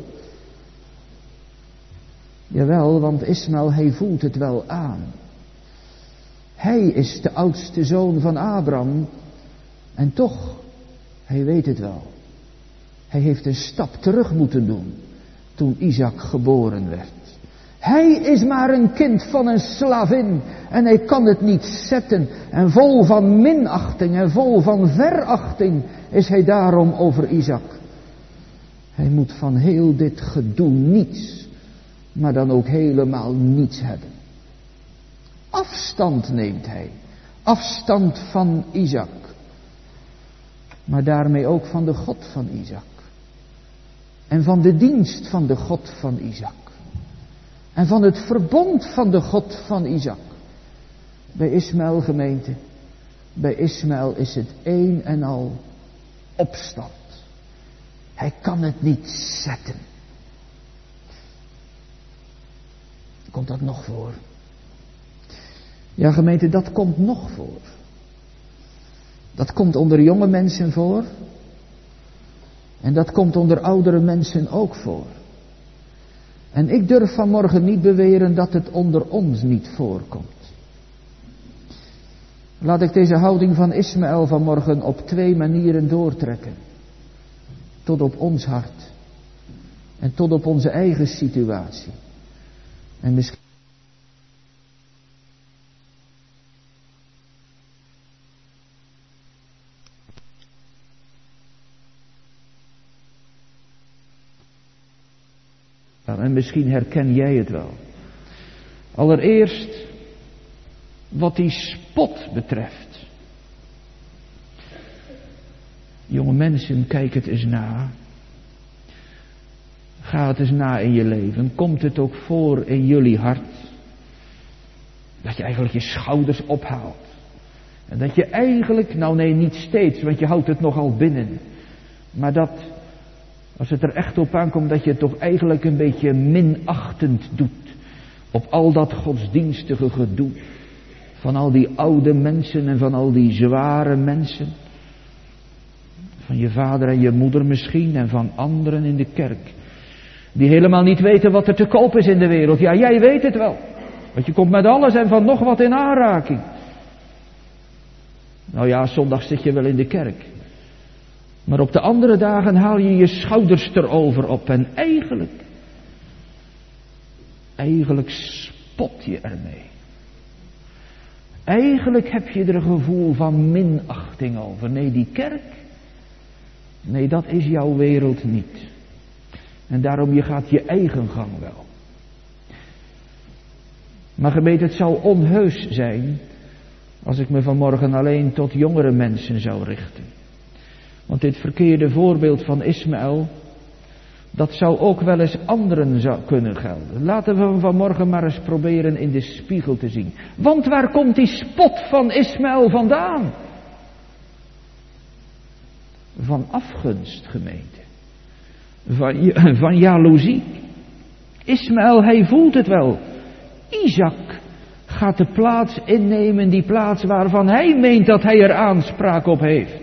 Jawel, want Ismaël, hij voelt het wel aan. Hij is de oudste zoon van Abraham. En toch, hij weet het wel. Hij heeft een stap terug moeten doen toen Isaac geboren werd. Hij is maar een kind van een slavin en hij kan het niet zetten. En vol van minachting en vol van verachting is hij daarom over Isaac. Hij moet van heel dit gedoe niets, maar dan ook helemaal niets hebben. Afstand neemt hij. Afstand van Isaac. Maar daarmee ook van de God van Isaac. En van de dienst van de God van Isaac. En van het verbond van de God van Isaac. Bij Ismaël, gemeente. Bij Ismaël is het een en al opstand. Hij kan het niet zetten. Komt dat nog voor? Ja, gemeente, dat komt nog voor. Dat komt onder jonge mensen voor. En dat komt onder oudere mensen ook voor. En ik durf vanmorgen niet beweren dat het onder ons niet voorkomt. Laat ik deze houding van Ismaël vanmorgen op twee manieren doortrekken. Tot op ons hart. En tot op onze eigen situatie. En misschien... En misschien herken jij het wel. Allereerst wat die spot betreft. Jonge mensen, kijk het eens na. Ga het eens na in je leven. Komt het ook voor in jullie hart? Dat je eigenlijk je schouders ophaalt. En dat je eigenlijk, nou nee, niet steeds, want je houdt het nogal binnen. Maar dat... Als het er echt op aankomt dat je het toch eigenlijk een beetje minachtend doet. Op al dat godsdienstige gedoe. Van al die oude mensen en van al die zware mensen. Van je vader en je moeder misschien en van anderen in de kerk. Die helemaal niet weten wat er te koop is in de wereld. Ja, jij weet het wel. Want je komt met alles en van nog wat in aanraking. Nou ja, zondag zit je wel in de kerk. Maar op de andere dagen haal je je schouders erover op. En eigenlijk, eigenlijk spot je ermee. Eigenlijk heb je er een gevoel van minachting over. Nee, die kerk, nee, dat is jouw wereld niet. En daarom, je gaat je eigen gang wel. Maar gemeente, het zou onheus zijn als ik me vanmorgen alleen tot jongere mensen zou richten. Want dit verkeerde voorbeeld van Ismaël, dat zou ook wel eens anderen zou kunnen gelden. Laten we vanmorgen maar eens proberen in de spiegel te zien. Want waar komt die spot van Ismaël vandaan? Van afgunst, gemeente. Van, van jaloezie. Ismaël, hij voelt het wel. Isaac gaat de plaats innemen, die plaats waarvan hij meent dat hij er aanspraak op heeft.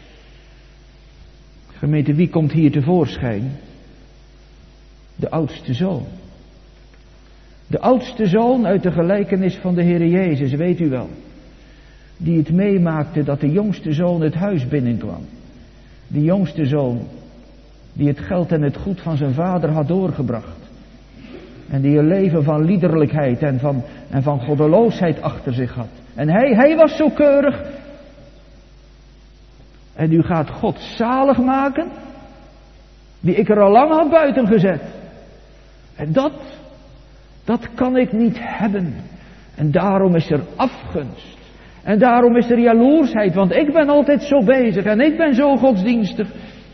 Gemeente, wie komt hier tevoorschijn? De oudste zoon. De oudste zoon uit de gelijkenis van de Heere Jezus, weet u wel. die het meemaakte dat de jongste zoon het huis binnenkwam. De jongste zoon die het geld en het goed van zijn vader had doorgebracht. En die een leven van liederlijkheid en van, en van goddeloosheid achter zich had. En hij, hij was zo keurig. En nu gaat God zalig maken, die ik er al lang had buiten gezet. En dat, dat kan ik niet hebben. En daarom is er afgunst. En daarom is er jaloersheid, want ik ben altijd zo bezig en ik ben zo godsdienstig.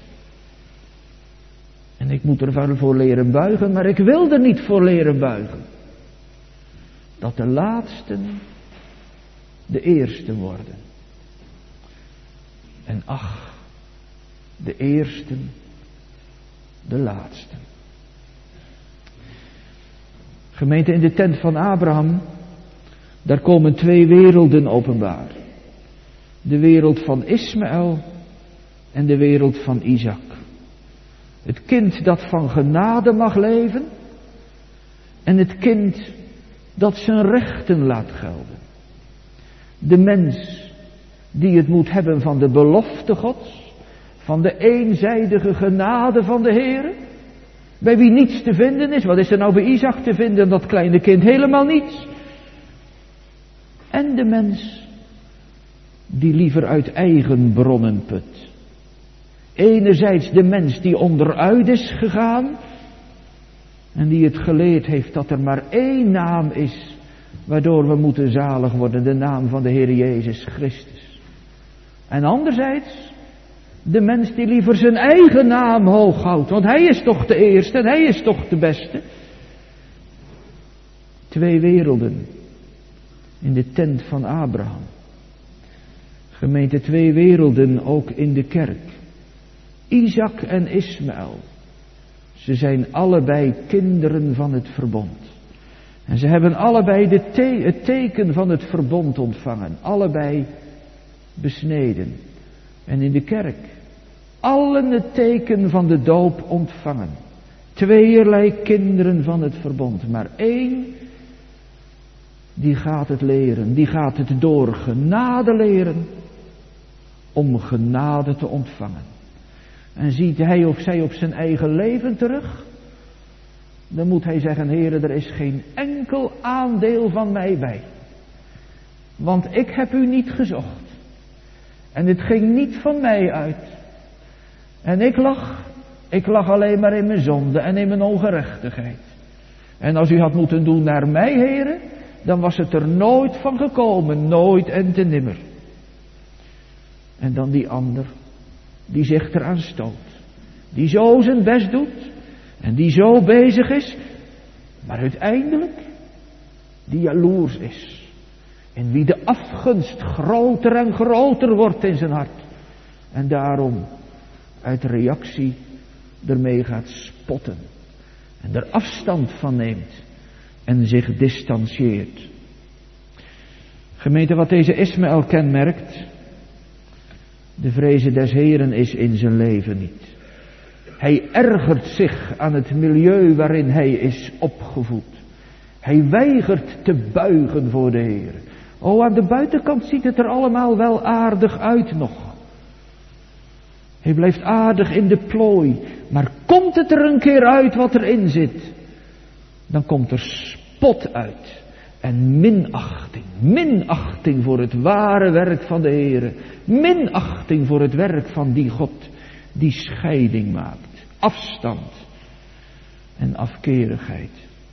En ik moet er wel voor leren buigen, maar ik wil er niet voor leren buigen. Dat de laatsten de eersten worden. En ach, de eersten de laatsten. Gemeente, in de tent van Abraham, daar komen twee werelden openbaar. De wereld van Ismaël en de wereld van Isaac. Het kind dat van genade mag leven en het kind dat zijn rechten laat gelden. De mens die het moet hebben van de belofte Gods, van de eenzijdige genade van de Heere, bij wie niets te vinden is. Wat is er nou bij Isaac te vinden, dat kleine kind? Helemaal niets. En de mens die liever uit eigen bronnen put. Enerzijds de mens die onderuit is gegaan en die het geleerd heeft dat er maar één naam is waardoor we moeten zalig worden, de naam van de Heer Jezus Christus. En anderzijds de mens die liever zijn eigen naam hoog houdt, want hij is toch de eerste en hij is toch de beste. Twee werelden in de tent van Abraham. Gemeente, twee werelden ook in de kerk. Isaac en Ismaël. Ze zijn allebei kinderen van het verbond. En ze hebben allebei de te- het teken van het verbond ontvangen. Allebei besneden. En in de kerk allen het teken van de doop ontvangen. Tweeërlei kinderen van het verbond. Maar één, die gaat het leren. Die gaat het door genade leren. Om genade te ontvangen. En ziet hij of zij op zijn eigen leven terug, dan moet hij zeggen, Heere, er is geen enkel aandeel van mij bij. Want ik heb u niet gezocht. En het ging niet van mij uit. En ik lag, ik lag alleen maar in mijn zonde en in mijn ongerechtigheid. En als u had moeten doen naar mij, Heere, dan was het er nooit van gekomen, nooit en te nimmer. En dan die ander, die zich eraan stoot. Die zo zijn best doet. En die zo bezig is. Maar uiteindelijk, die jaloers is. In wie de afgunst groter en groter wordt in zijn hart. En daarom uit reactie ermee gaat spotten. En er afstand van neemt. En zich distantieert. Gemeente, wat deze Ismaël kenmerkt. De vreze des Heren is in zijn leven niet. Hij ergert zich aan het milieu waarin hij is opgevoed. Hij weigert te buigen voor de Heer. Oh, aan de buitenkant ziet het er allemaal wel aardig uit nog. Hij blijft aardig in de plooi. Maar komt het er een keer uit wat erin zit, dan komt er spot uit. En minachting, minachting voor het ware werk van de Heere. Minachting voor het werk van die God die scheiding maakt. Afstand en afkerigheid.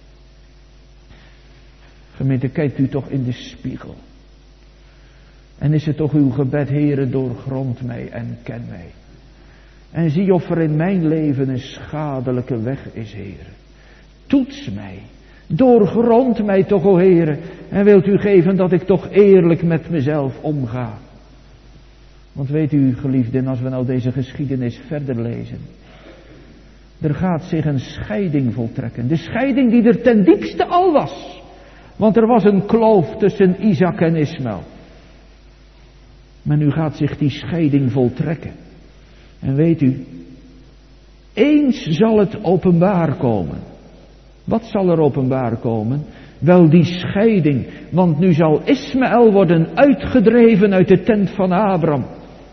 Gemeente, kijkt u toch in de spiegel. En is het toch uw gebed, Heere, doorgrond mij en ken mij. En zie of er in mijn leven een schadelijke weg is, Heere. Toets mij. Doorgrond mij toch, o Heere. En wilt u geven dat ik toch eerlijk met mezelf omga. Want weet u, geliefden, als we nou deze geschiedenis verder lezen. Er gaat zich een scheiding voltrekken. De scheiding die er ten diepste al was. Want er was een kloof tussen Isaac en Ismaël. Maar nu gaat zich die scheiding voltrekken. En weet u, eens zal het openbaar komen. Wat zal er openbaar komen? Wel die scheiding, want nu zal Ismaël worden uitgedreven uit de tent van Abraham.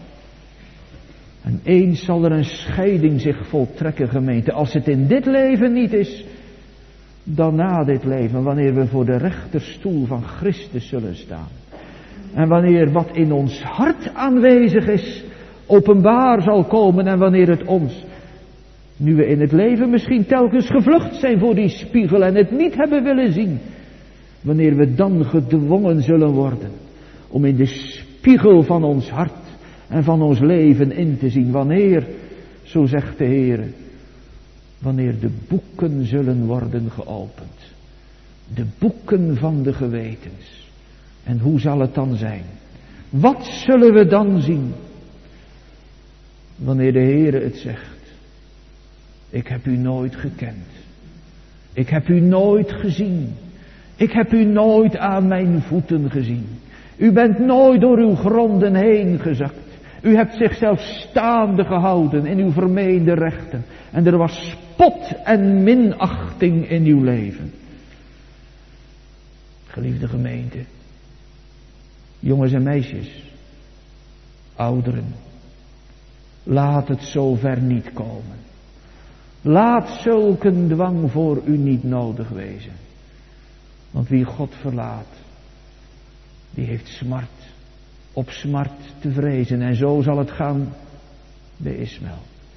En eens zal er een scheiding zich voltrekken, gemeente. Als het in dit leven niet is, dan na dit leven, wanneer we voor de rechterstoel van Christus zullen staan. En wanneer wat in ons hart aanwezig is, openbaar zal komen. En wanneer het ons, nu we in het leven misschien telkens gevlucht zijn voor die spiegel en het niet hebben willen zien. Wanneer we dan gedwongen zullen worden om in de spiegel van ons hart en van ons leven in te zien. Wanneer, zo zegt de Heer, wanneer de boeken zullen worden geopend. De boeken van de gewetens. En hoe zal het dan zijn? Wat zullen we dan zien? Wanneer de Heer het zegt. Ik heb u nooit gekend. Ik heb u nooit gezien. Ik heb u nooit aan mijn voeten gezien. U bent nooit door uw gronden heen gezakt. U hebt zichzelf staande gehouden in uw vermeende rechten. En er was spot en minachting in uw leven. Geliefde gemeente. Jongens en meisjes. Ouderen. Laat het zover niet komen. Laat zulk een dwang voor u niet nodig wezen. Want wie God verlaat, die heeft smart op smart te vrezen. En zo zal het gaan bij Ismaël.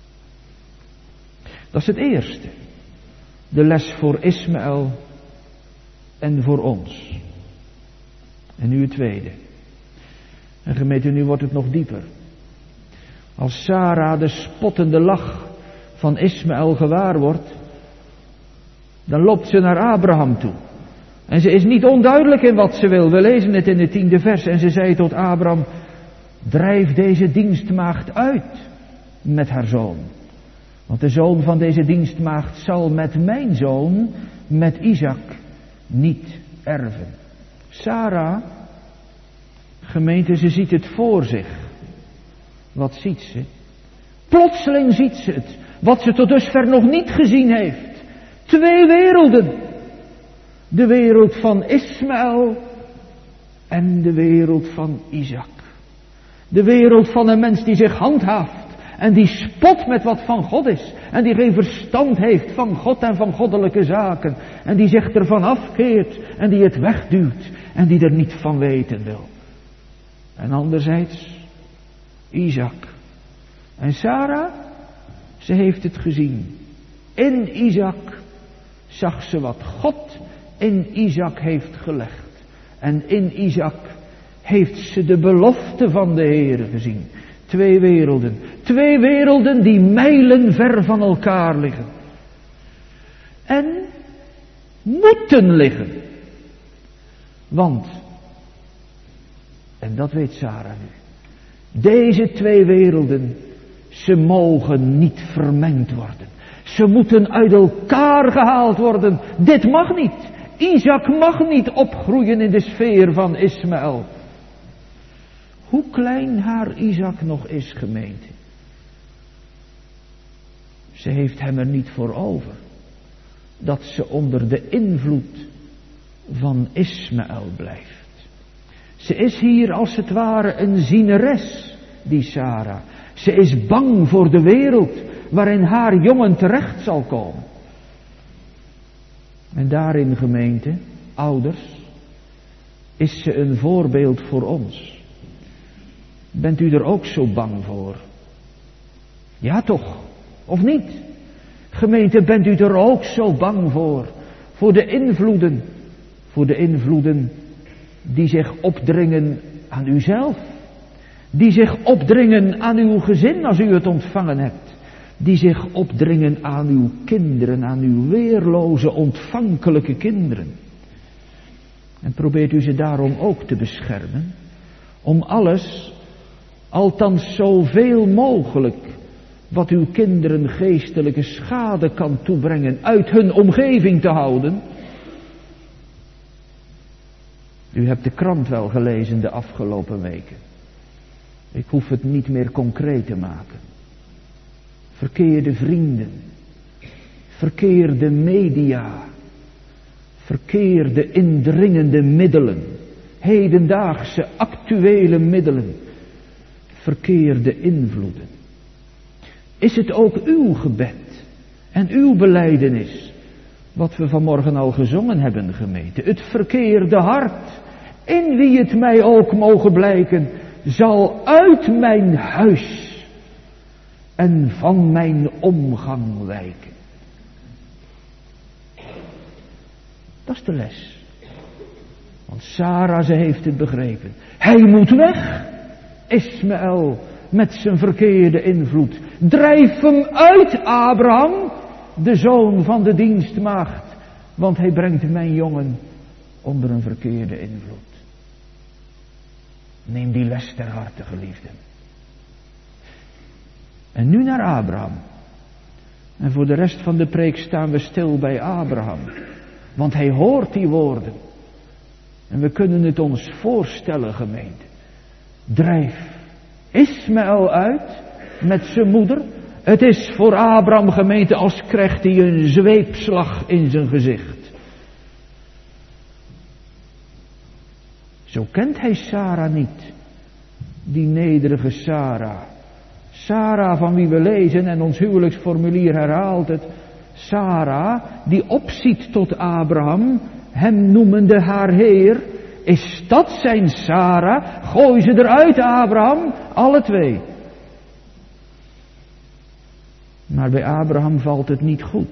Dat is het eerste. De les voor Ismaël en voor ons. En nu het tweede. En gemeente, nu wordt het nog dieper. Als Sarah de spottende lach van Ismaël gewaar wordt, dan loopt ze naar Abraham toe. En ze is niet onduidelijk in wat ze wil. We lezen het in het tiende vers. En ze zei tot Abraham, drijf deze dienstmaagd uit met haar zoon. Want de zoon van deze dienstmaagd zal met mijn zoon, met Isaac, niet erven. Sarah, gemeente, ze ziet het voor zich. Wat ziet ze? Plotseling ziet ze het. Wat ze tot dusver nog niet gezien heeft. Twee werelden. De wereld van Ismaël en de wereld van Isaac. De wereld van een mens die zich handhaaft en die spot met wat van God is. En die geen verstand heeft van God en van goddelijke zaken. En die zich ervan afkeert en die het wegduwt en die er niet van weten wil. En anderzijds Isaac. En Sarah, ze heeft het gezien. In Isaac zag ze wat God in Isaac heeft gelegd. En in Isaac heeft ze de belofte van de Heer gezien. Twee werelden. Twee werelden die mijlen ver van elkaar liggen. En moeten liggen. Want, en dat weet Sarah nu. Deze twee werelden, ze mogen niet vermengd worden. Ze moeten uit elkaar gehaald worden. Dit mag niet. Isaac mag niet opgroeien in de sfeer van Ismaël. Hoe klein haar Isaac nog is, gemeente. Ze heeft hem er niet voor over. Dat ze onder de invloed van Ismaël blijft. Ze is hier als het ware een zieneres, die Sarah. Ze is bang voor de wereld waarin haar jongen terecht zal komen. En daarin, gemeente, ouders, is ze een voorbeeld voor ons. Bent u er ook zo bang voor? Ja toch, of niet? Gemeente, bent u er ook zo bang voor? Voor de invloeden, voor de invloeden die zich opdringen aan uzelf. Die zich opdringen aan uw gezin als u het ontvangen hebt. Die zich opdringen aan uw kinderen, aan uw weerloze, ontvankelijke kinderen. En probeert u ze daarom ook te beschermen. Om alles, althans zoveel mogelijk, wat uw kinderen geestelijke schade kan toebrengen, uit hun omgeving te houden. U hebt de krant wel gelezen de afgelopen weken. Ik hoef het niet meer concreet te maken. Verkeerde vrienden. Verkeerde media. verkeerde, indringende middelen, hedendaagse, actuele middelen, verkeerde invloeden. Is het ook uw gebed en uw belijdenis, wat we vanmorgen al gezongen hebben, gemeente? Het verkeerde hart, in wie het mij ook mogen blijken, zal uit mijn huis en van mijn omgang wijken. Dat is de les. Want Sara, ze heeft het begrepen. Hij moet weg. Ismaël met zijn verkeerde invloed. Drijf hem uit, Abraham, de zoon van de dienstmaagd. Want hij brengt mijn jongen onder een verkeerde invloed. Neem die les ter harte, geliefden. En nu naar Abraham. En voor de rest van de preek staan we stil bij Abraham. Want hij hoort die woorden. En we kunnen het ons voorstellen, gemeente. Drijf Ismaël uit met zijn moeder. Het is voor Abraham, gemeente, als krijgt hij een zweepslag in zijn gezicht. Zo kent hij Sara niet. Die nederige Sara. Sara van wie we lezen, en ons huwelijksformulier herhaalt het. Sara die opziet tot Abraham, hem noemende haar Heer. Is dat zijn Sara? Gooi ze eruit, Abraham, alle twee. Maar bij Abraham valt het niet goed.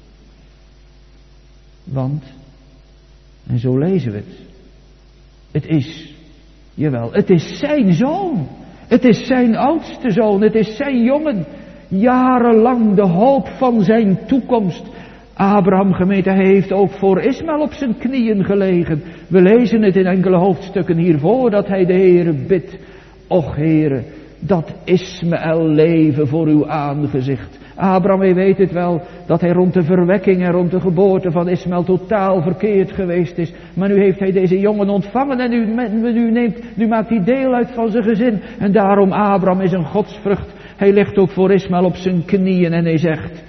Want, en zo lezen we het, het is, jawel, het is zijn zoon. Het is zijn oudste zoon, het is zijn jongen. Jarenlang de hoop van zijn toekomst. Abraham, gemeente, hij heeft ook voor Ismaël op zijn knieën gelegen. We lezen het in enkele hoofdstukken hiervoor, dat hij de Heere bidt. Och Heere, dat Ismaël leven voor uw aangezicht. Abraham, hij weet het wel, dat hij rond de verwekking en rond de geboorte van Ismaël totaal verkeerd geweest is. Maar nu heeft hij deze jongen ontvangen en nu, nu, neemt, nu maakt hij deel uit van zijn gezin. En daarom, Abraham is een godsvrucht. Hij ligt ook voor Ismaël op zijn knieën en hij zegt: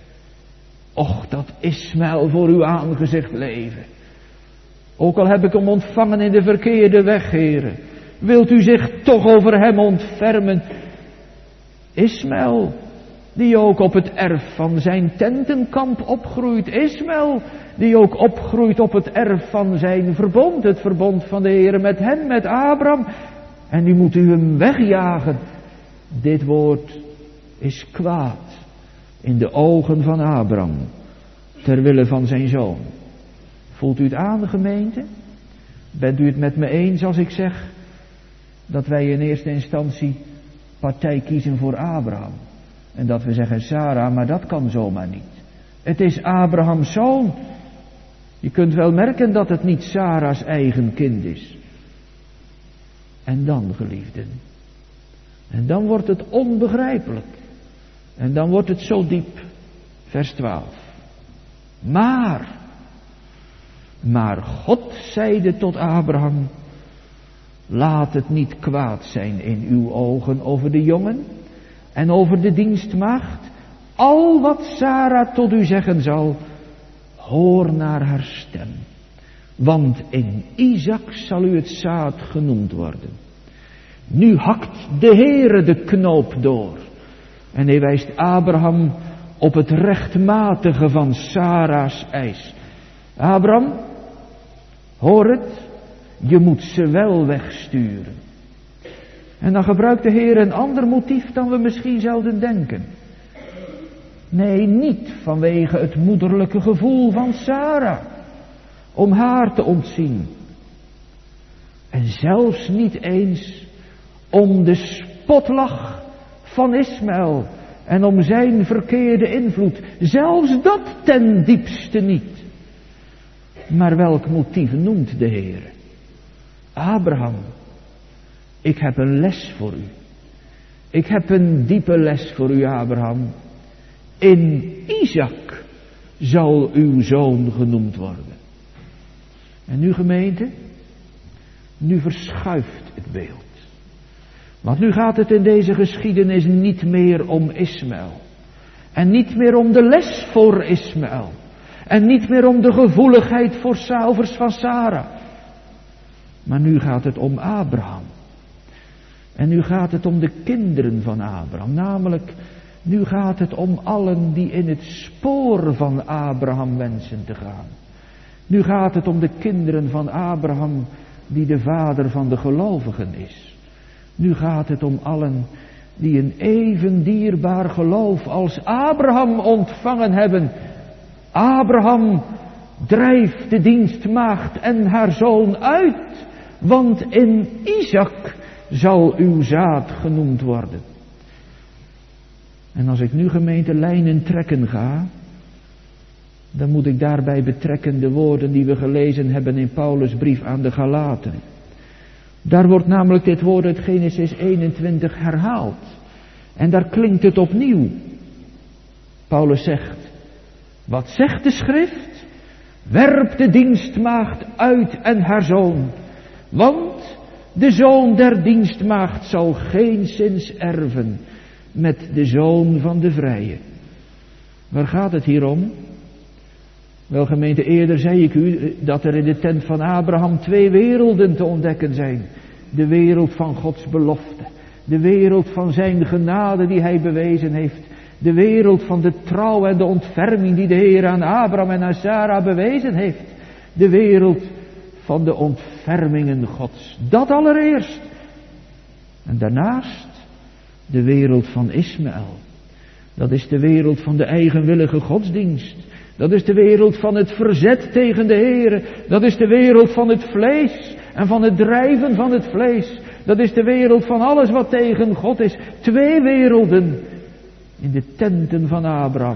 och, dat Ismaël voor uw aangezicht leven. Ook al heb ik hem ontvangen in de verkeerde weg, Heere, wilt u zich toch over hem ontfermen. Ismaël, die ook op het erf van zijn tentenkamp opgroeit. Ismaël, die ook opgroeit op het erf van zijn verbond. Het verbond van de Heere met hem, met Abraham. En nu moet u hem wegjagen. Dit woord is kwaad in de ogen van Abraham, ter wille van zijn zoon. Voelt u het aan, gemeente? Bent u het met me eens als ik zeg dat wij in eerste instantie partij kiezen voor Abraham? En dat we zeggen Sara, maar dat kan zomaar niet. Het is Abrahams zoon. Je kunt wel merken dat het niet Sara's eigen kind is. En dan, geliefden, en dan wordt het onbegrijpelijk. En dan wordt het zo diep. Vers twaalf. Maar, maar God zeide tot Abraham: laat het niet kwaad zijn in uw ogen over de jongen en over de dienstmaagd. Al wat Sara tot u zeggen zal, hoor naar haar stem. Want in Isaac zal u het zaad genoemd worden. Nu hakt de Heere de knoop door. En hij wijst Abraham op het rechtmatige van Sara's eis. Abraham, hoor het, je moet ze wel wegsturen. En dan gebruikt de Heer een ander motief dan we misschien zouden denken. Nee, niet vanwege het moederlijke gevoel van Sara, om haar te ontzien. En zelfs niet eens om de spotlach van Ismaël en om zijn verkeerde invloed. Zelfs dat ten diepste niet. Maar welk motief noemt de Heer? Abraham, ik heb een les voor u. Ik heb een diepe les voor u, Abraham. In Isaac zal uw zoon genoemd worden. En nu, gemeente, nu verschuift het beeld. Want nu gaat het in deze geschiedenis niet meer om Ismaël. En niet meer om de les voor Ismaël. En niet meer om de gevoeligheid voor zuivers van Sarah. Maar nu gaat het om Abraham. En nu gaat het om de kinderen van Abraham. Namelijk, nu gaat het om allen die in het spoor van Abraham wensen te gaan. Nu gaat het om de kinderen van Abraham die de vader van de gelovigen is. Nu gaat het om allen die een even dierbaar geloof als Abraham ontvangen hebben. Abraham drijft de dienstmaagd en haar zoon uit, want in Isaac zal uw zaad genoemd worden. En als ik nu gemeente lijnen trekken ga, dan moet ik daarbij betrekken de woorden die we gelezen hebben in Paulus' brief aan de Galaten. Daar wordt namelijk dit woord uit Genesis eenentwintig herhaald. En daar klinkt het opnieuw. Paulus zegt, wat zegt de schrift? Werp de dienstmaagd uit en haar zoon. Want de zoon der dienstmaagd zal geenszins erven met de zoon van de vrije. Waar gaat het hier om? Wel gemeente, eerder zei ik u dat er in de tent van Abraham twee werelden te ontdekken zijn. De wereld van Gods belofte. De wereld van zijn genade die hij bewezen heeft. De wereld van de trouw en de ontferming die de Heer aan Abraham en aan Sarah bewezen heeft. De wereld van de ontfermingen Gods. Dat allereerst. En daarnaast de wereld van Ismaël. Dat is de wereld van de eigenwillige godsdienst. Dat is de wereld van het verzet tegen de Heere. Dat is de wereld van het vlees en van het drijven van het vlees. Dat is de wereld van alles wat tegen God is. Twee werelden in de tenten van Abraham.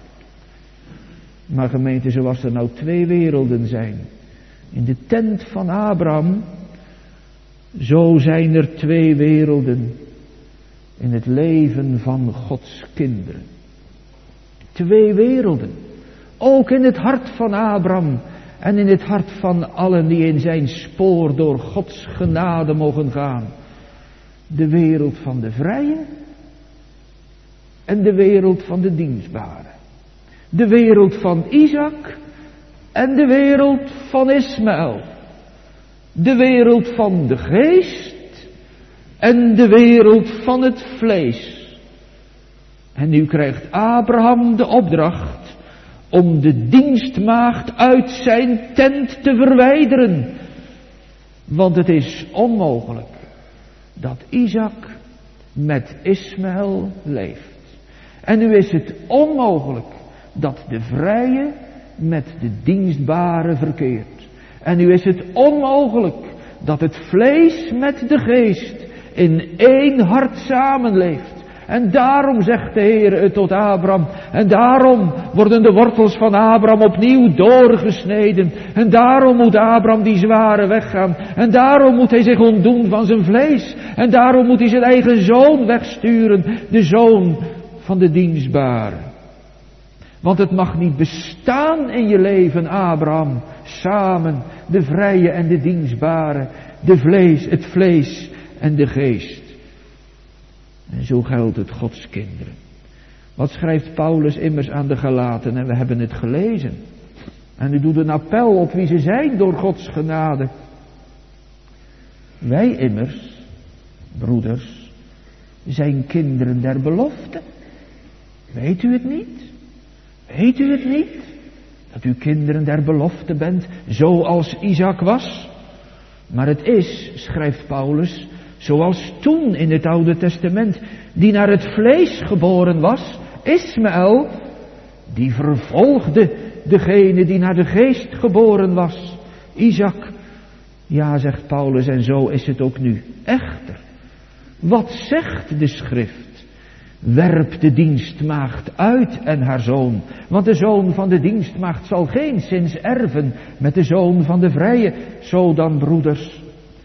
Maar gemeente, zoals er nou twee werelden zijn in de tent van Abraham, zo zijn er twee werelden in het leven van Gods kinderen. Twee werelden. Ook in het hart van Abraham en in het hart van allen die in zijn spoor door Gods genade mogen gaan. De wereld van de vrije en de wereld van de dienstbare. De wereld van Isaac en de wereld van Ismaël. De wereld van de geest en de wereld van het vlees. En nu krijgt Abraham de opdracht om de dienstmaagd uit zijn tent te verwijderen. Want het is onmogelijk dat Isaac met Ismaël leeft. En nu is het onmogelijk dat de vrije met de dienstbare verkeert. En nu is het onmogelijk dat het vlees met de geest in één hart samenleeft. En daarom zegt de Heer het tot Abraham. En daarom worden de wortels van Abraham opnieuw doorgesneden. En daarom moet Abraham die zware weg gaan. En daarom moet hij zich ontdoen van zijn vlees. En daarom moet hij zijn eigen zoon wegsturen. De zoon van de dienstbare. Want het mag niet bestaan in je leven, Abraham. Samen de vrije en de dienstbare. De vlees, het vlees en de geest. En zo geldt het Gods kinderen. Wat schrijft Paulus immers aan de Galaten? En we hebben het gelezen. En hij doet een appel op wie ze zijn door Gods genade. Wij immers, broeders, zijn kinderen der belofte. Weet u het niet? Weet u het niet? Dat u kinderen der belofte bent, zoals Isaac was? Maar het is, schrijft Paulus, zoals toen in het Oude Testament, die naar het vlees geboren was, Ismaël, die vervolgde degene die naar de geest geboren was, Isaac. Ja, zegt Paulus, en zo is het ook nu. Echter, wat zegt de schrift? Werp de dienstmaagd uit en haar zoon, want de zoon van de dienstmaagd zal geenszins erven met de zoon van de vrije. Zo dan, broeders.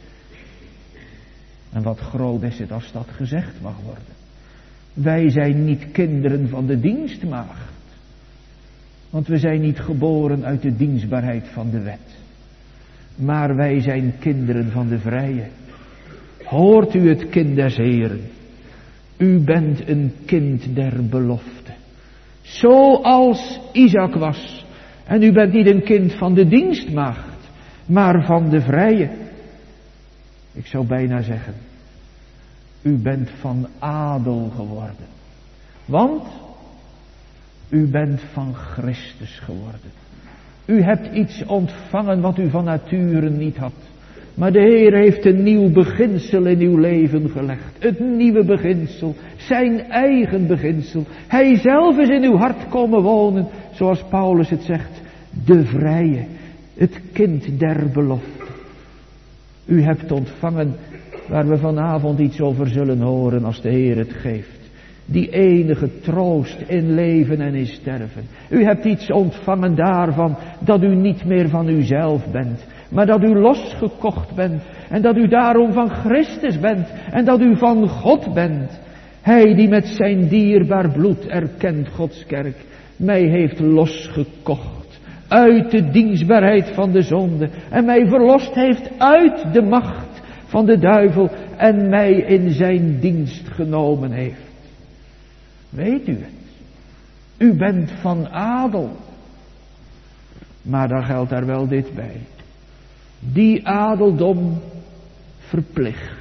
En wat groot is het als dat gezegd mag worden. Wij zijn niet kinderen van de dienstmaagd. Want we zijn niet geboren uit de dienstbaarheid van de wet. Maar wij zijn kinderen van de vrije. Hoort u het kind des Heren? U bent een kind der belofte. Zoals Isaac was. En u bent niet een kind van de dienstmaagd, maar van de vrije. Ik zou bijna zeggen, u bent van adel geworden. Want u bent van Christus geworden. U hebt iets ontvangen wat u van nature niet had. Maar de Heer heeft een nieuw beginsel in uw leven gelegd. Het nieuwe beginsel. Zijn eigen beginsel. Hij zelf is in uw hart komen wonen. Zoals Paulus het zegt. De vrije. Het kind der belofte. U hebt ontvangen waar we vanavond iets over zullen horen als de Heer het geeft. Die enige troost in leven en in sterven. U hebt iets ontvangen daarvan dat u niet meer van uzelf bent. Maar dat u losgekocht bent. En dat u daarom van Christus bent. En dat u van God bent. Hij die met zijn dierbaar bloed erkent Gods kerk. Mij heeft losgekocht. Uit de dienstbaarheid van de zonde. En mij verlost heeft uit de macht van de duivel. En mij in zijn dienst genomen heeft. Weet u het? U bent van adel. Maar dan geldt daar wel dit bij. Die adeldom verplicht.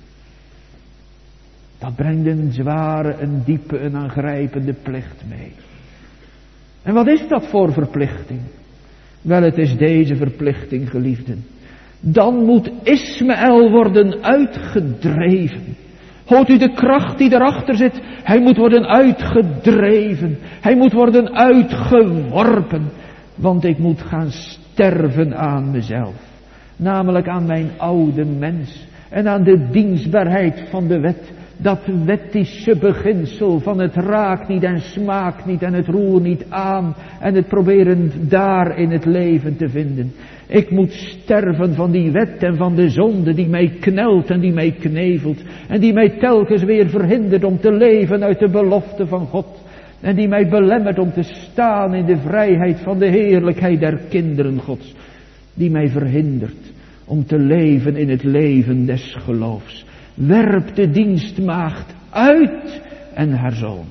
Dat brengt een zware, een diepe, een aangrijpende plicht mee. En wat is dat voor verplichting? Wel, het is deze verplichting, geliefden. Dan moet Ismaël worden uitgedreven. Hoort u de kracht die daarachter zit? Hij moet worden uitgedreven. Hij moet worden uitgeworpen. Want ik moet gaan sterven aan mezelf. Namelijk aan mijn oude mens. En aan de dienstbaarheid van de wet. Dat wettische beginsel van het raakt niet en smaakt niet en het roer niet aan. En het proberen daar in het leven te vinden. Ik moet sterven van die wet en van de zonde die mij knelt en die mij knevelt. En die mij telkens weer verhindert om te leven uit de belofte van God. En die mij belemmert om te staan in de vrijheid van de heerlijkheid der kinderen Gods. Die mij verhindert om te leven in het leven des geloofs. Werp de dienstmaagd uit en haar zoon.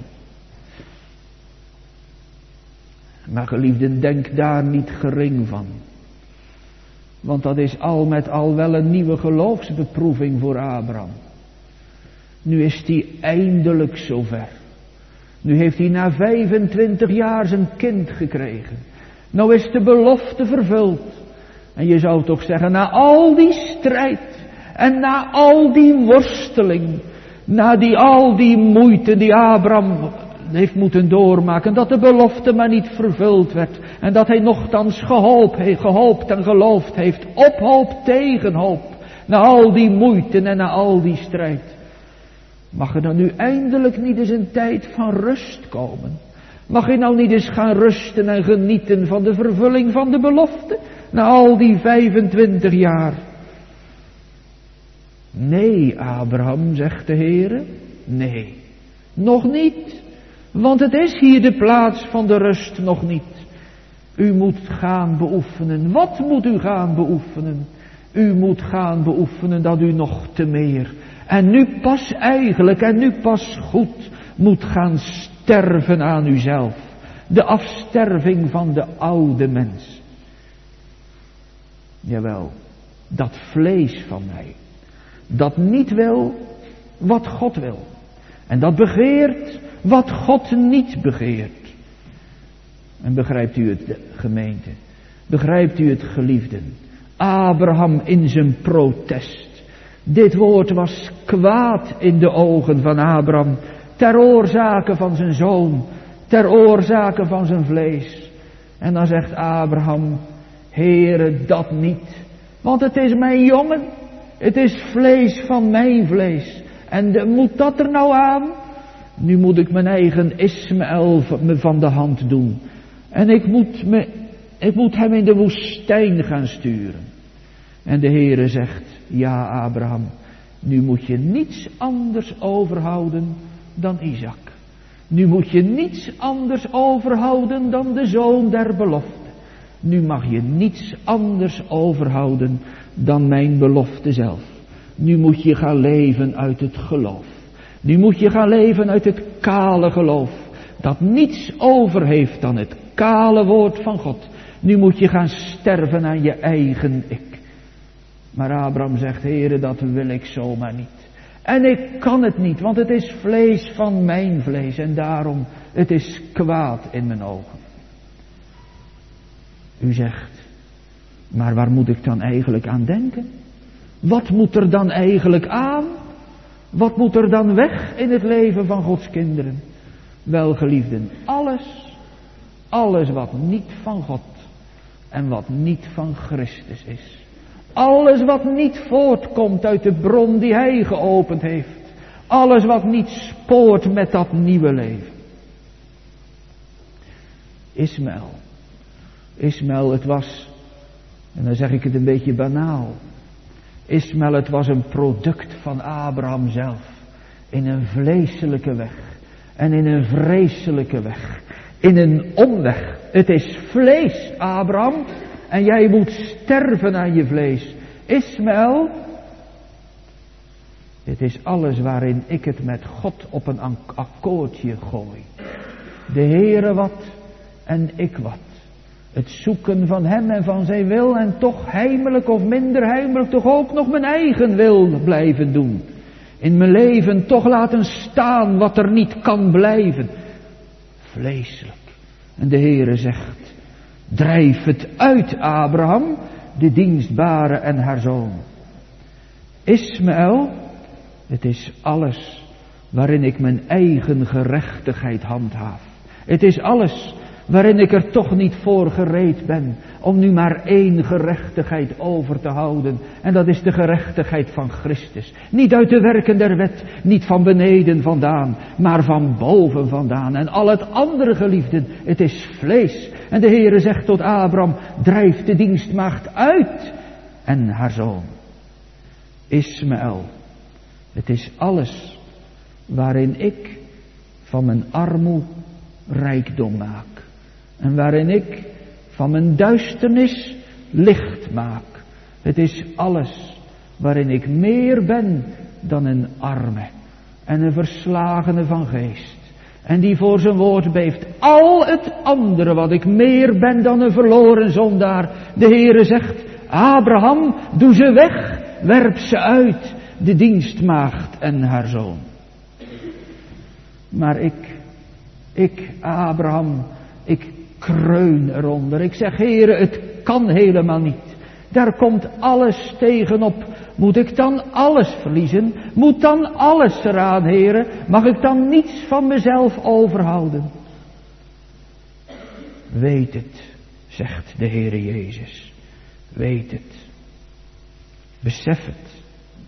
Maar geliefden, denk daar niet gering van. Want dat is al met al wel een nieuwe geloofsbeproeving voor Abraham. Nu is hij eindelijk zover. Nu heeft hij na vijfentwintig jaar zijn kind gekregen. Nou is de belofte vervuld. En je zou toch zeggen, na al die strijd en na al die worsteling, na die, al die moeite die Abraham heeft moeten doormaken, dat de belofte maar niet vervuld werd en dat hij nochtans gehoopt, gehoopt en geloofd heeft, op hoop tegen hoop, na al die moeite en na al die strijd. Mag er dan nu eindelijk niet eens een tijd van rust komen? Mag je nou niet eens gaan rusten en genieten van de vervulling van de belofte? Na al die vijfentwintig jaar. Nee, Abraham, zegt de Heere. Nee, nog niet. Want het is hier de plaats van de rust nog niet. U moet gaan beoefenen. Wat moet u gaan beoefenen? U moet gaan beoefenen dat u nog te meer. En nu pas eigenlijk, en nu pas goed, moet gaan sterven aan uzelf. De afsterving van de oude mens. Jawel, dat vlees van mij. Dat niet wil wat God wil. En dat begeert wat God niet begeert. En begrijpt u het, gemeente? Begrijpt u het, geliefden? Abraham in zijn protest. Dit woord was kwaad in de ogen van Abraham. Ter oorzake van zijn zoon. Ter oorzake van zijn vlees. En dan zegt Abraham, Heere, dat niet. Want het is mijn jongen. Het is vlees van mijn vlees. En de, moet dat er nou aan? Nu moet ik mijn eigen Ismaël me van de hand doen. En ik moet, me, ik moet hem in de woestijn gaan sturen. En de Heere zegt, ja Abraham, nu moet je niets anders overhouden dan Isaac. Nu moet je niets anders overhouden dan de zoon der belofte. Nu mag je niets anders overhouden dan mijn belofte zelf. Nu moet je gaan leven uit het geloof. Nu moet je gaan leven uit het kale geloof. Dat niets over heeft dan het kale woord van God. Nu moet je gaan sterven aan je eigen ik. Maar Abraham zegt, Heere, dat wil ik zomaar niet. En ik kan het niet, want het is vlees van mijn vlees. En daarom, het is kwaad in mijn ogen. U zegt, maar waar moet ik dan eigenlijk aan denken? Wat moet er dan eigenlijk aan? Wat moet er dan weg in het leven van Gods kinderen? Welgeliefden, alles, alles wat niet van God en wat niet van Christus is. Alles wat niet voortkomt uit de bron die Hij geopend heeft. Alles wat niet spoort met dat nieuwe leven. Ismaël. Ismaël, het was, en dan zeg ik het een beetje banaal. Ismaël, het was een product van Abraham zelf. In een vleeselijke weg. En in een vreselijke weg. In een omweg. Het is vlees, Abraham. En jij moet sterven aan je vlees. Ismaël. Dit is alles waarin ik het met God op een akkoordje gooi. De Heere wat en ik wat. Het zoeken van hem en van zijn wil en toch heimelijk of minder heimelijk toch ook nog mijn eigen wil blijven doen. In mijn leven toch laten staan wat er niet kan blijven. Vleeselijk. En de Heere zegt, drijf het uit, Abraham, de dienstbare en haar zoon. Ismaël, het is alles waarin ik mijn eigen gerechtigheid handhaaf. Het is alles waarin ik er toch niet voor gereed ben om nu maar één gerechtigheid over te houden. En dat is de gerechtigheid van Christus. Niet uit de werken der wet, niet van beneden vandaan, maar van boven vandaan. En al het andere, geliefden, het is vlees. En de Heere zegt tot Abraham, drijf de dienstmaagd uit en haar zoon. Ismaël, het is alles waarin ik van mijn armoe rijkdom maak. En waarin ik van mijn duisternis licht maak. Het is alles waarin ik meer ben dan een arme en een verslagene van geest. En die voor zijn woord beeft. Al het andere wat ik meer ben dan een verloren zondaar. De Heere zegt, Abraham, doe ze weg, werp ze uit, de dienstmaagd en haar zoon. Maar ik, ik, Abraham, ik kreun eronder. Ik zeg, Heere, het kan helemaal niet. Daar komt alles tegenop. Moet ik dan alles verliezen? Moet dan alles eraan, Heere? Mag ik dan niets van mezelf overhouden? Weet het, zegt de Heere Jezus. Weet het. Besef het.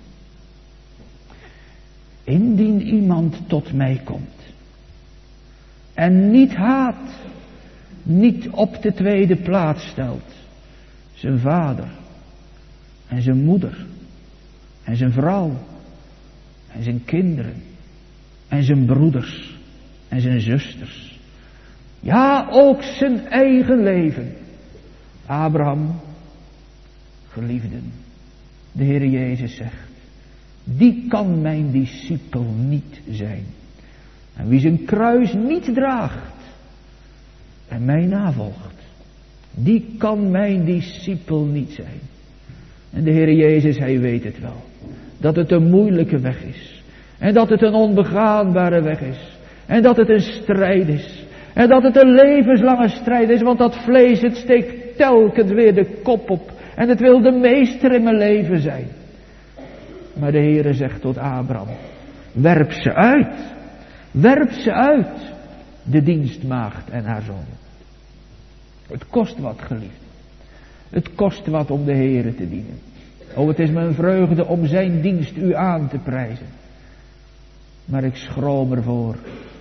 Indien iemand tot mij komt en niet haat, niet op de tweede plaats stelt, zijn vader en zijn moeder en zijn vrouw en zijn kinderen en zijn broeders en zijn zusters, ja, ook zijn eigen leven. Abraham, geliefden, de Heer Jezus zegt, die kan mijn discipel niet zijn. En wie zijn kruis niet draagt en mij navolgt, die kan mijn discipel niet zijn. En de Heer Jezus, Hij weet het wel. Dat het een moeilijke weg is. En dat het een onbegaanbare weg is. En dat het een strijd is. En dat het een levenslange strijd is. Want dat vlees, het steekt telkens weer de kop op. En het wil de meester in mijn leven zijn. Maar de Heere zegt tot Abraham, werp ze uit. Werp ze uit. De dienstmaagd en haar zoon. Het kost wat, geliefd. Het kost wat om de Heere te dienen. Oh, het is mijn vreugde om zijn dienst u aan te prijzen. Maar ik schroom ervoor.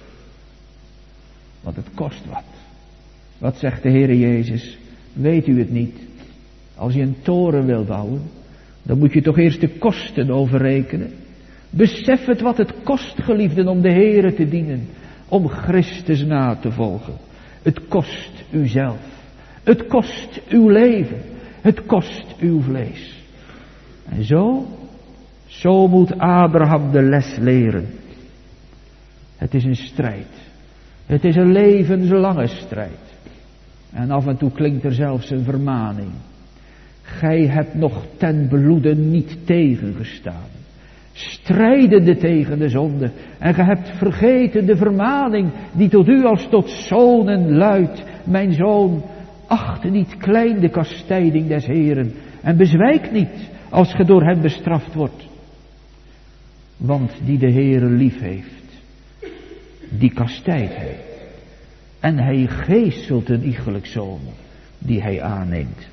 Want het kost wat. Wat zegt de Heere Jezus? Weet u het niet? Als je een toren wil bouwen, dan moet je toch eerst de kosten overrekenen. Besef het wat het kost, geliefden, om de Heere te dienen. Om Christus na te volgen. Het kost uzelf. Het kost uw leven. Het kost uw vlees. En zo, zo moet Abraham de les leren. Het is een strijd. Het is een levenslange strijd. En af en toe klinkt er zelfs een vermaning. Gij hebt nog ten bloede niet tegengestaan. Strijdende tegen de zonde. En gij hebt vergeten de vermaning die tot u als tot zonen luidt. Mijn zoon, achte niet klein de kastijding des Heeren. En bezwijk niet als ge door hem bestraft wordt. Want die de Heere lief heeft, die kastijdt hij. En hij geeselt een iegelijk zoon die hij aanneemt.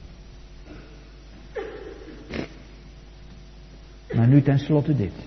Maar nu tenslotte dit.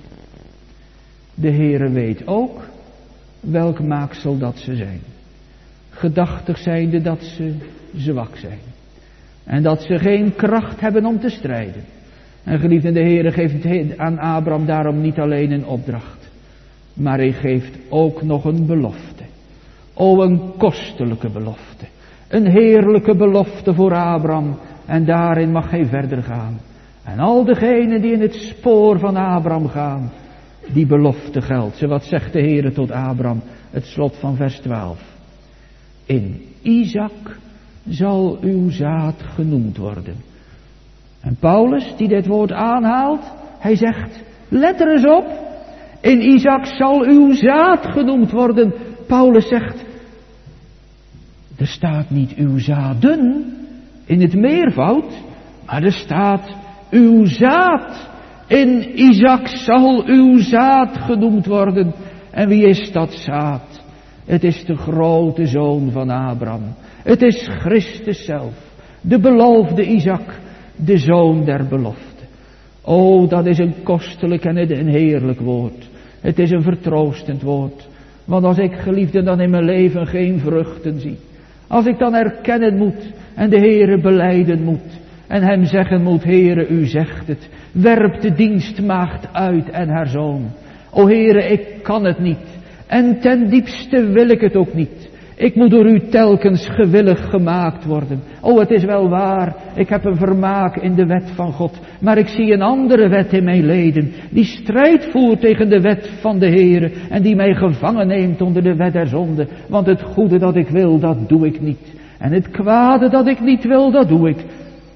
De Heere weet ook welk maaksel dat ze zijn. Gedachtig zijnde dat ze zwak zijn. En dat ze geen kracht hebben om te strijden. En geliefde, de Heere geeft aan Abraham daarom niet alleen een opdracht. Maar hij geeft ook nog een belofte. O, een kostelijke belofte. Een heerlijke belofte voor Abraham. En daarin mag hij verder gaan. En al degenen die in het spoor van Abraham gaan, die belofte geldt. Zo wat zegt de Heere tot Abraham, het slot van vers twaalf. In Isaac zal uw zaad genoemd worden. En Paulus, die dit woord aanhaalt, hij zegt, let er eens op. In Isaac zal uw zaad genoemd worden. Paulus zegt, er staat niet uw zaden in het meervoud, maar er staat uw zaad. In Isaac zal uw zaad genoemd worden. En wie is dat zaad? Het is de grote zoon van Abraham. Het is Christus zelf. De beloofde Isaac. De zoon der belofte. O, dat is een kostelijk en een heerlijk woord. Het is een vertroostend woord. Want als ik, geliefde, dan in mijn leven geen vruchten zie. Als ik dan erkennen moet en de Heere belijden moet. En hem zeggen moet, Heere, u zegt het. Werp de dienstmaagd uit en haar zoon. O Heere, ik kan het niet. En ten diepste wil ik het ook niet. Ik moet door u telkens gewillig gemaakt worden. O, het is wel waar, ik heb een vermaak in de wet van God. Maar ik zie een andere wet in mijn leden. Die strijd voert tegen de wet van de Heere. En die mij gevangen neemt onder de wet der zonde. Want het goede dat ik wil, dat doe ik niet. En het kwade dat ik niet wil, dat doe ik.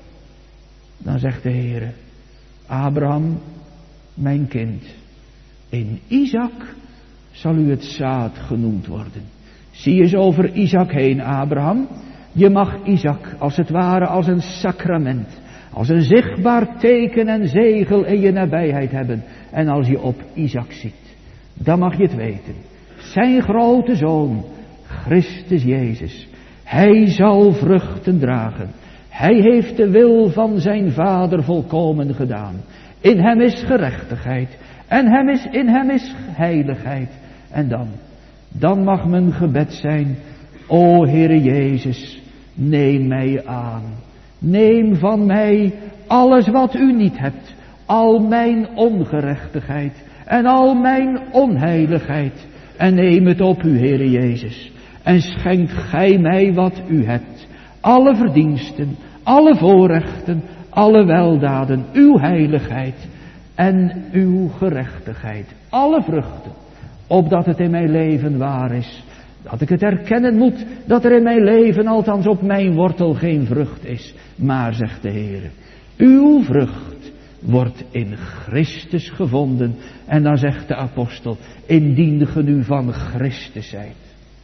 Dan zegt de Heere, Abraham, mijn kind, in Isaac zal u het zaad genoemd worden. Zie eens over Isaac heen, Abraham. Je mag Isaac als het ware als een sacrament, als een zichtbaar teken en zegel in je nabijheid hebben. En als je op Isaac ziet, dan mag je het weten. Zijn grote zoon, Christus Jezus, hij zal vruchten dragen. Hij heeft de wil van zijn vader volkomen gedaan. In hem is gerechtigheid. En hem is, in hem is heiligheid. En dan, dan mag mijn gebed zijn. O Heere Jezus, neem mij aan. Neem van mij alles wat u niet hebt. Al mijn ongerechtigheid. En al mijn onheiligheid. En neem het op u, Heere Jezus. En schenkt gij mij wat u hebt. Alle verdiensten, alle voorrechten, alle weldaden, uw heiligheid en uw gerechtigheid. Alle vruchten, opdat het in mijn leven waar is. Dat ik het erkennen moet, dat er in mijn leven, althans op mijn wortel, geen vrucht is. Maar, zegt de Heer, uw vrucht wordt in Christus gevonden. En dan zegt de apostel, indien ge nu van Christus zijt.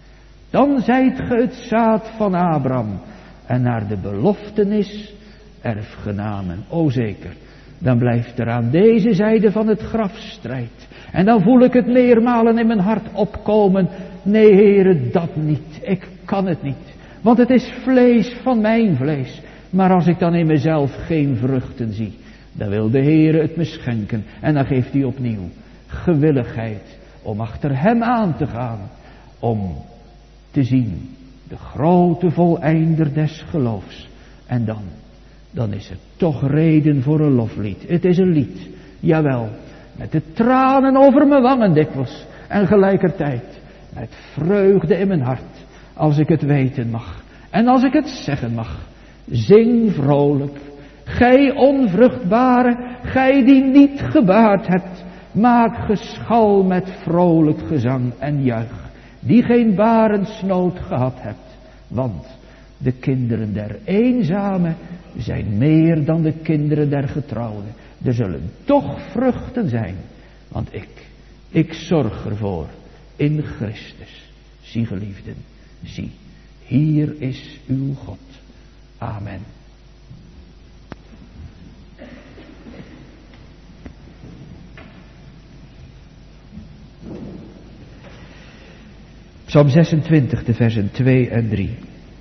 Dan zijt ge het zaad van Abraham. En naar de beloftenis erfgenamen. O zeker, dan blijft er aan deze zijde van het graf strijd. En dan voel ik het meermalen in mijn hart opkomen. Nee, Heere, dat niet. Ik kan het niet. Want het is vlees van mijn vlees. Maar als ik dan in mezelf geen vruchten zie, dan wil de Heere het me schenken. En dan geeft hij opnieuw gewilligheid om achter hem aan te gaan. Om te zien de grote voleinder des geloofs. En dan, dan is het toch reden voor een loflied. Het is een lied, jawel, met de tranen over mijn wangen dikwijls. En gelijkertijd met vreugde in mijn hart, als ik het weten mag. En als ik het zeggen mag. Zing vrolijk, gij onvruchtbare, gij die niet gebaard hebt. Maak geschal met vrolijk gezang en juich. Die geen barensnood gehad hebt. Want De kinderen der eenzamen zijn meer dan de kinderen der getrouwden. Er zullen toch vruchten zijn, want ik, ik zorg ervoor in Christus. Zie geliefden, zie, hier is uw God. Amen. Psalm zesentwintig, de versen twee en drie.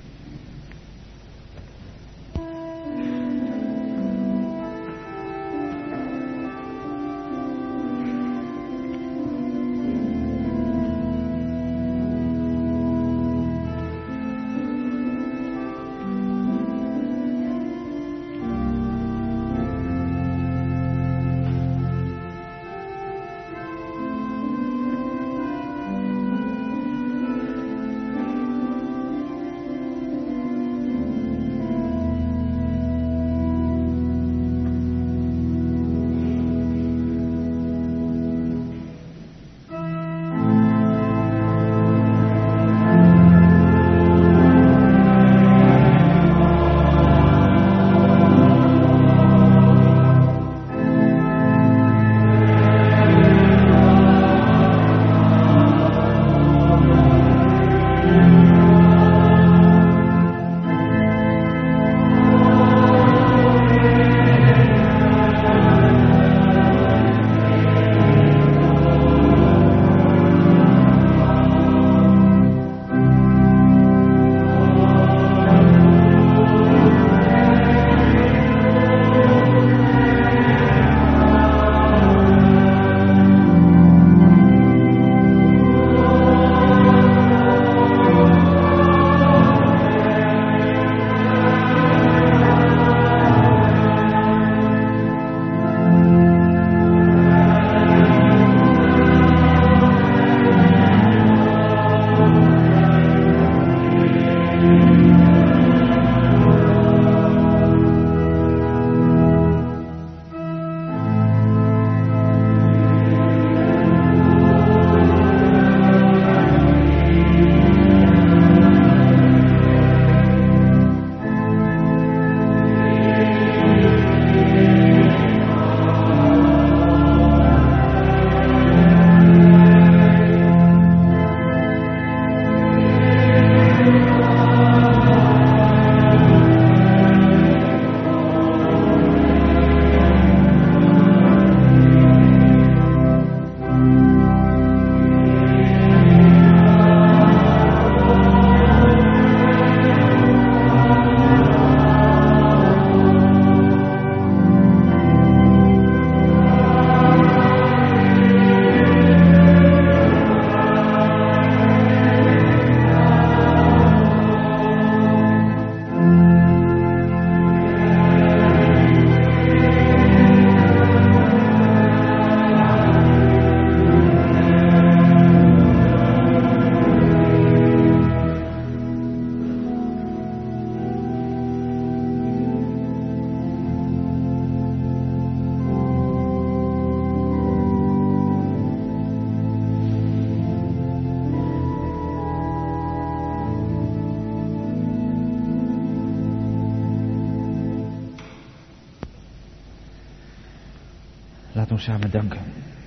Laat ons samen danken.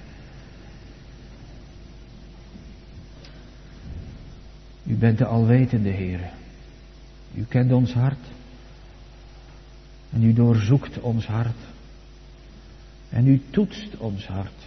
U bent de alwetende Heere. U kent ons hart. En u doorzoekt ons hart. En u toetst ons hart.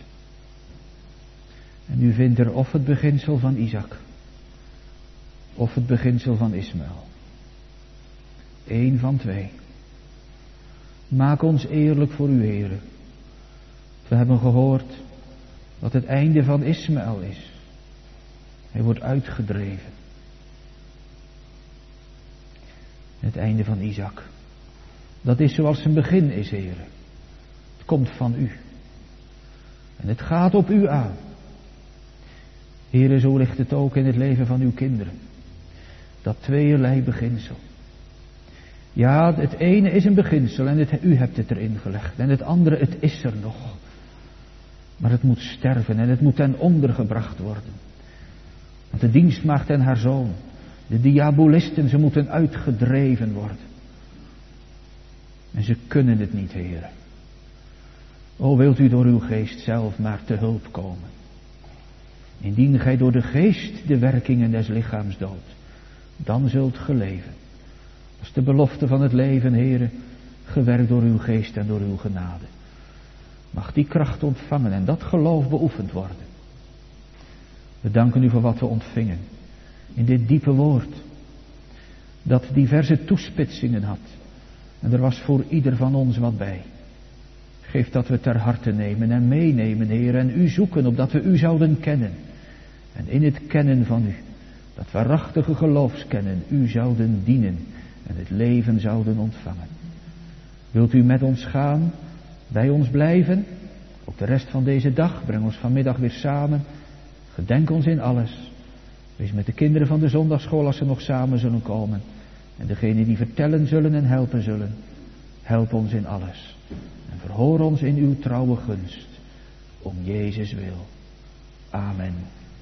En u vindt er of het beginsel van Isaac. Of het beginsel van Ismaël. Eén van twee. Maak ons eerlijk voor u, Heere. We hebben gehoord wat het einde van Ismaël is. Hij wordt uitgedreven. Het einde van Isaac. Dat is zoals zijn begin is, Heere. Het komt van u. En het gaat op u aan. Heere, zo ligt het ook in het leven van uw kinderen. Dat tweeërlei beginsel. Ja, het ene is een beginsel en het, u hebt het erin gelegd. En het andere, het is er nog. Maar het moet sterven en het moet ten onder gebracht worden. Want de dienstmaagd en haar zoon De diabolisten, ze moeten uitgedreven worden. En ze kunnen het niet, Heere. O, wilt u door uw geest zelf maar te hulp komen. Indien gij door de geest de werkingen des lichaams doodt, dan zult ge leven. Dat is de belofte van het leven, Heere, gewerkt door uw geest en door uw genade. Mag die kracht ontvangen en dat geloof beoefend worden. We danken u voor wat we ontvingen in dit diepe woord, dat diverse toespitsingen had. En er was voor ieder van ons wat bij. Geef dat we ter harte nemen en meenemen, Heer, en u zoeken, opdat we u zouden kennen. En in het kennen van u, dat waarachtige geloofskennen, u zouden dienen en het leven zouden ontvangen. Wilt u met ons gaan, bij ons blijven, ook de rest van deze dag, breng ons vanmiddag weer samen. Gedenk ons in alles. Wees met de kinderen van de zondagschool als ze nog samen zullen komen. En degenen die vertellen zullen en helpen zullen. Help ons in alles. En verhoor ons in uw trouwe gunst. Om Jezus wil. Amen.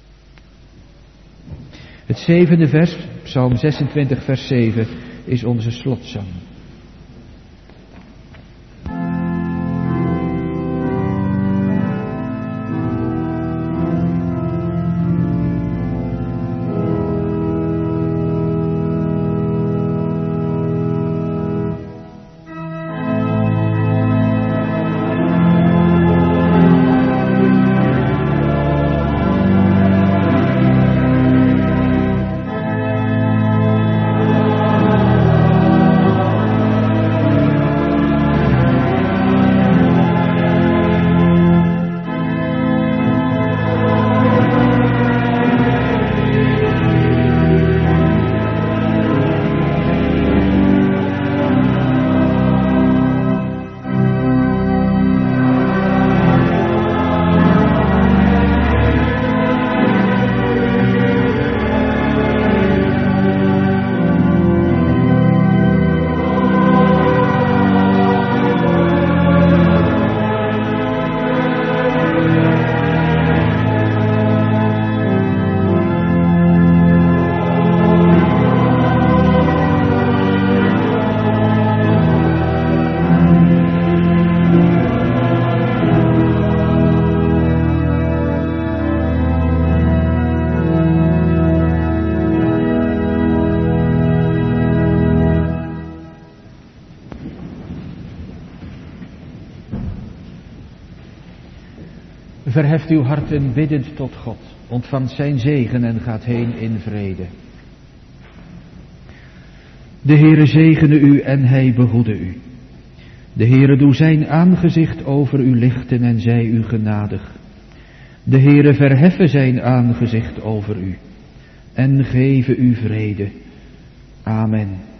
Het zevende vers, Psalm zesentwintig vers zeven, is onze slotzang. Verheft uw harten biddend tot God, ontvangt zijn zegen en gaat heen in vrede. De Heere zegene u en hij behoede u. De Heere doe zijn aangezicht over u lichten en zij u genadig. De Heere verheffe zijn aangezicht over u en geven u vrede. Amen.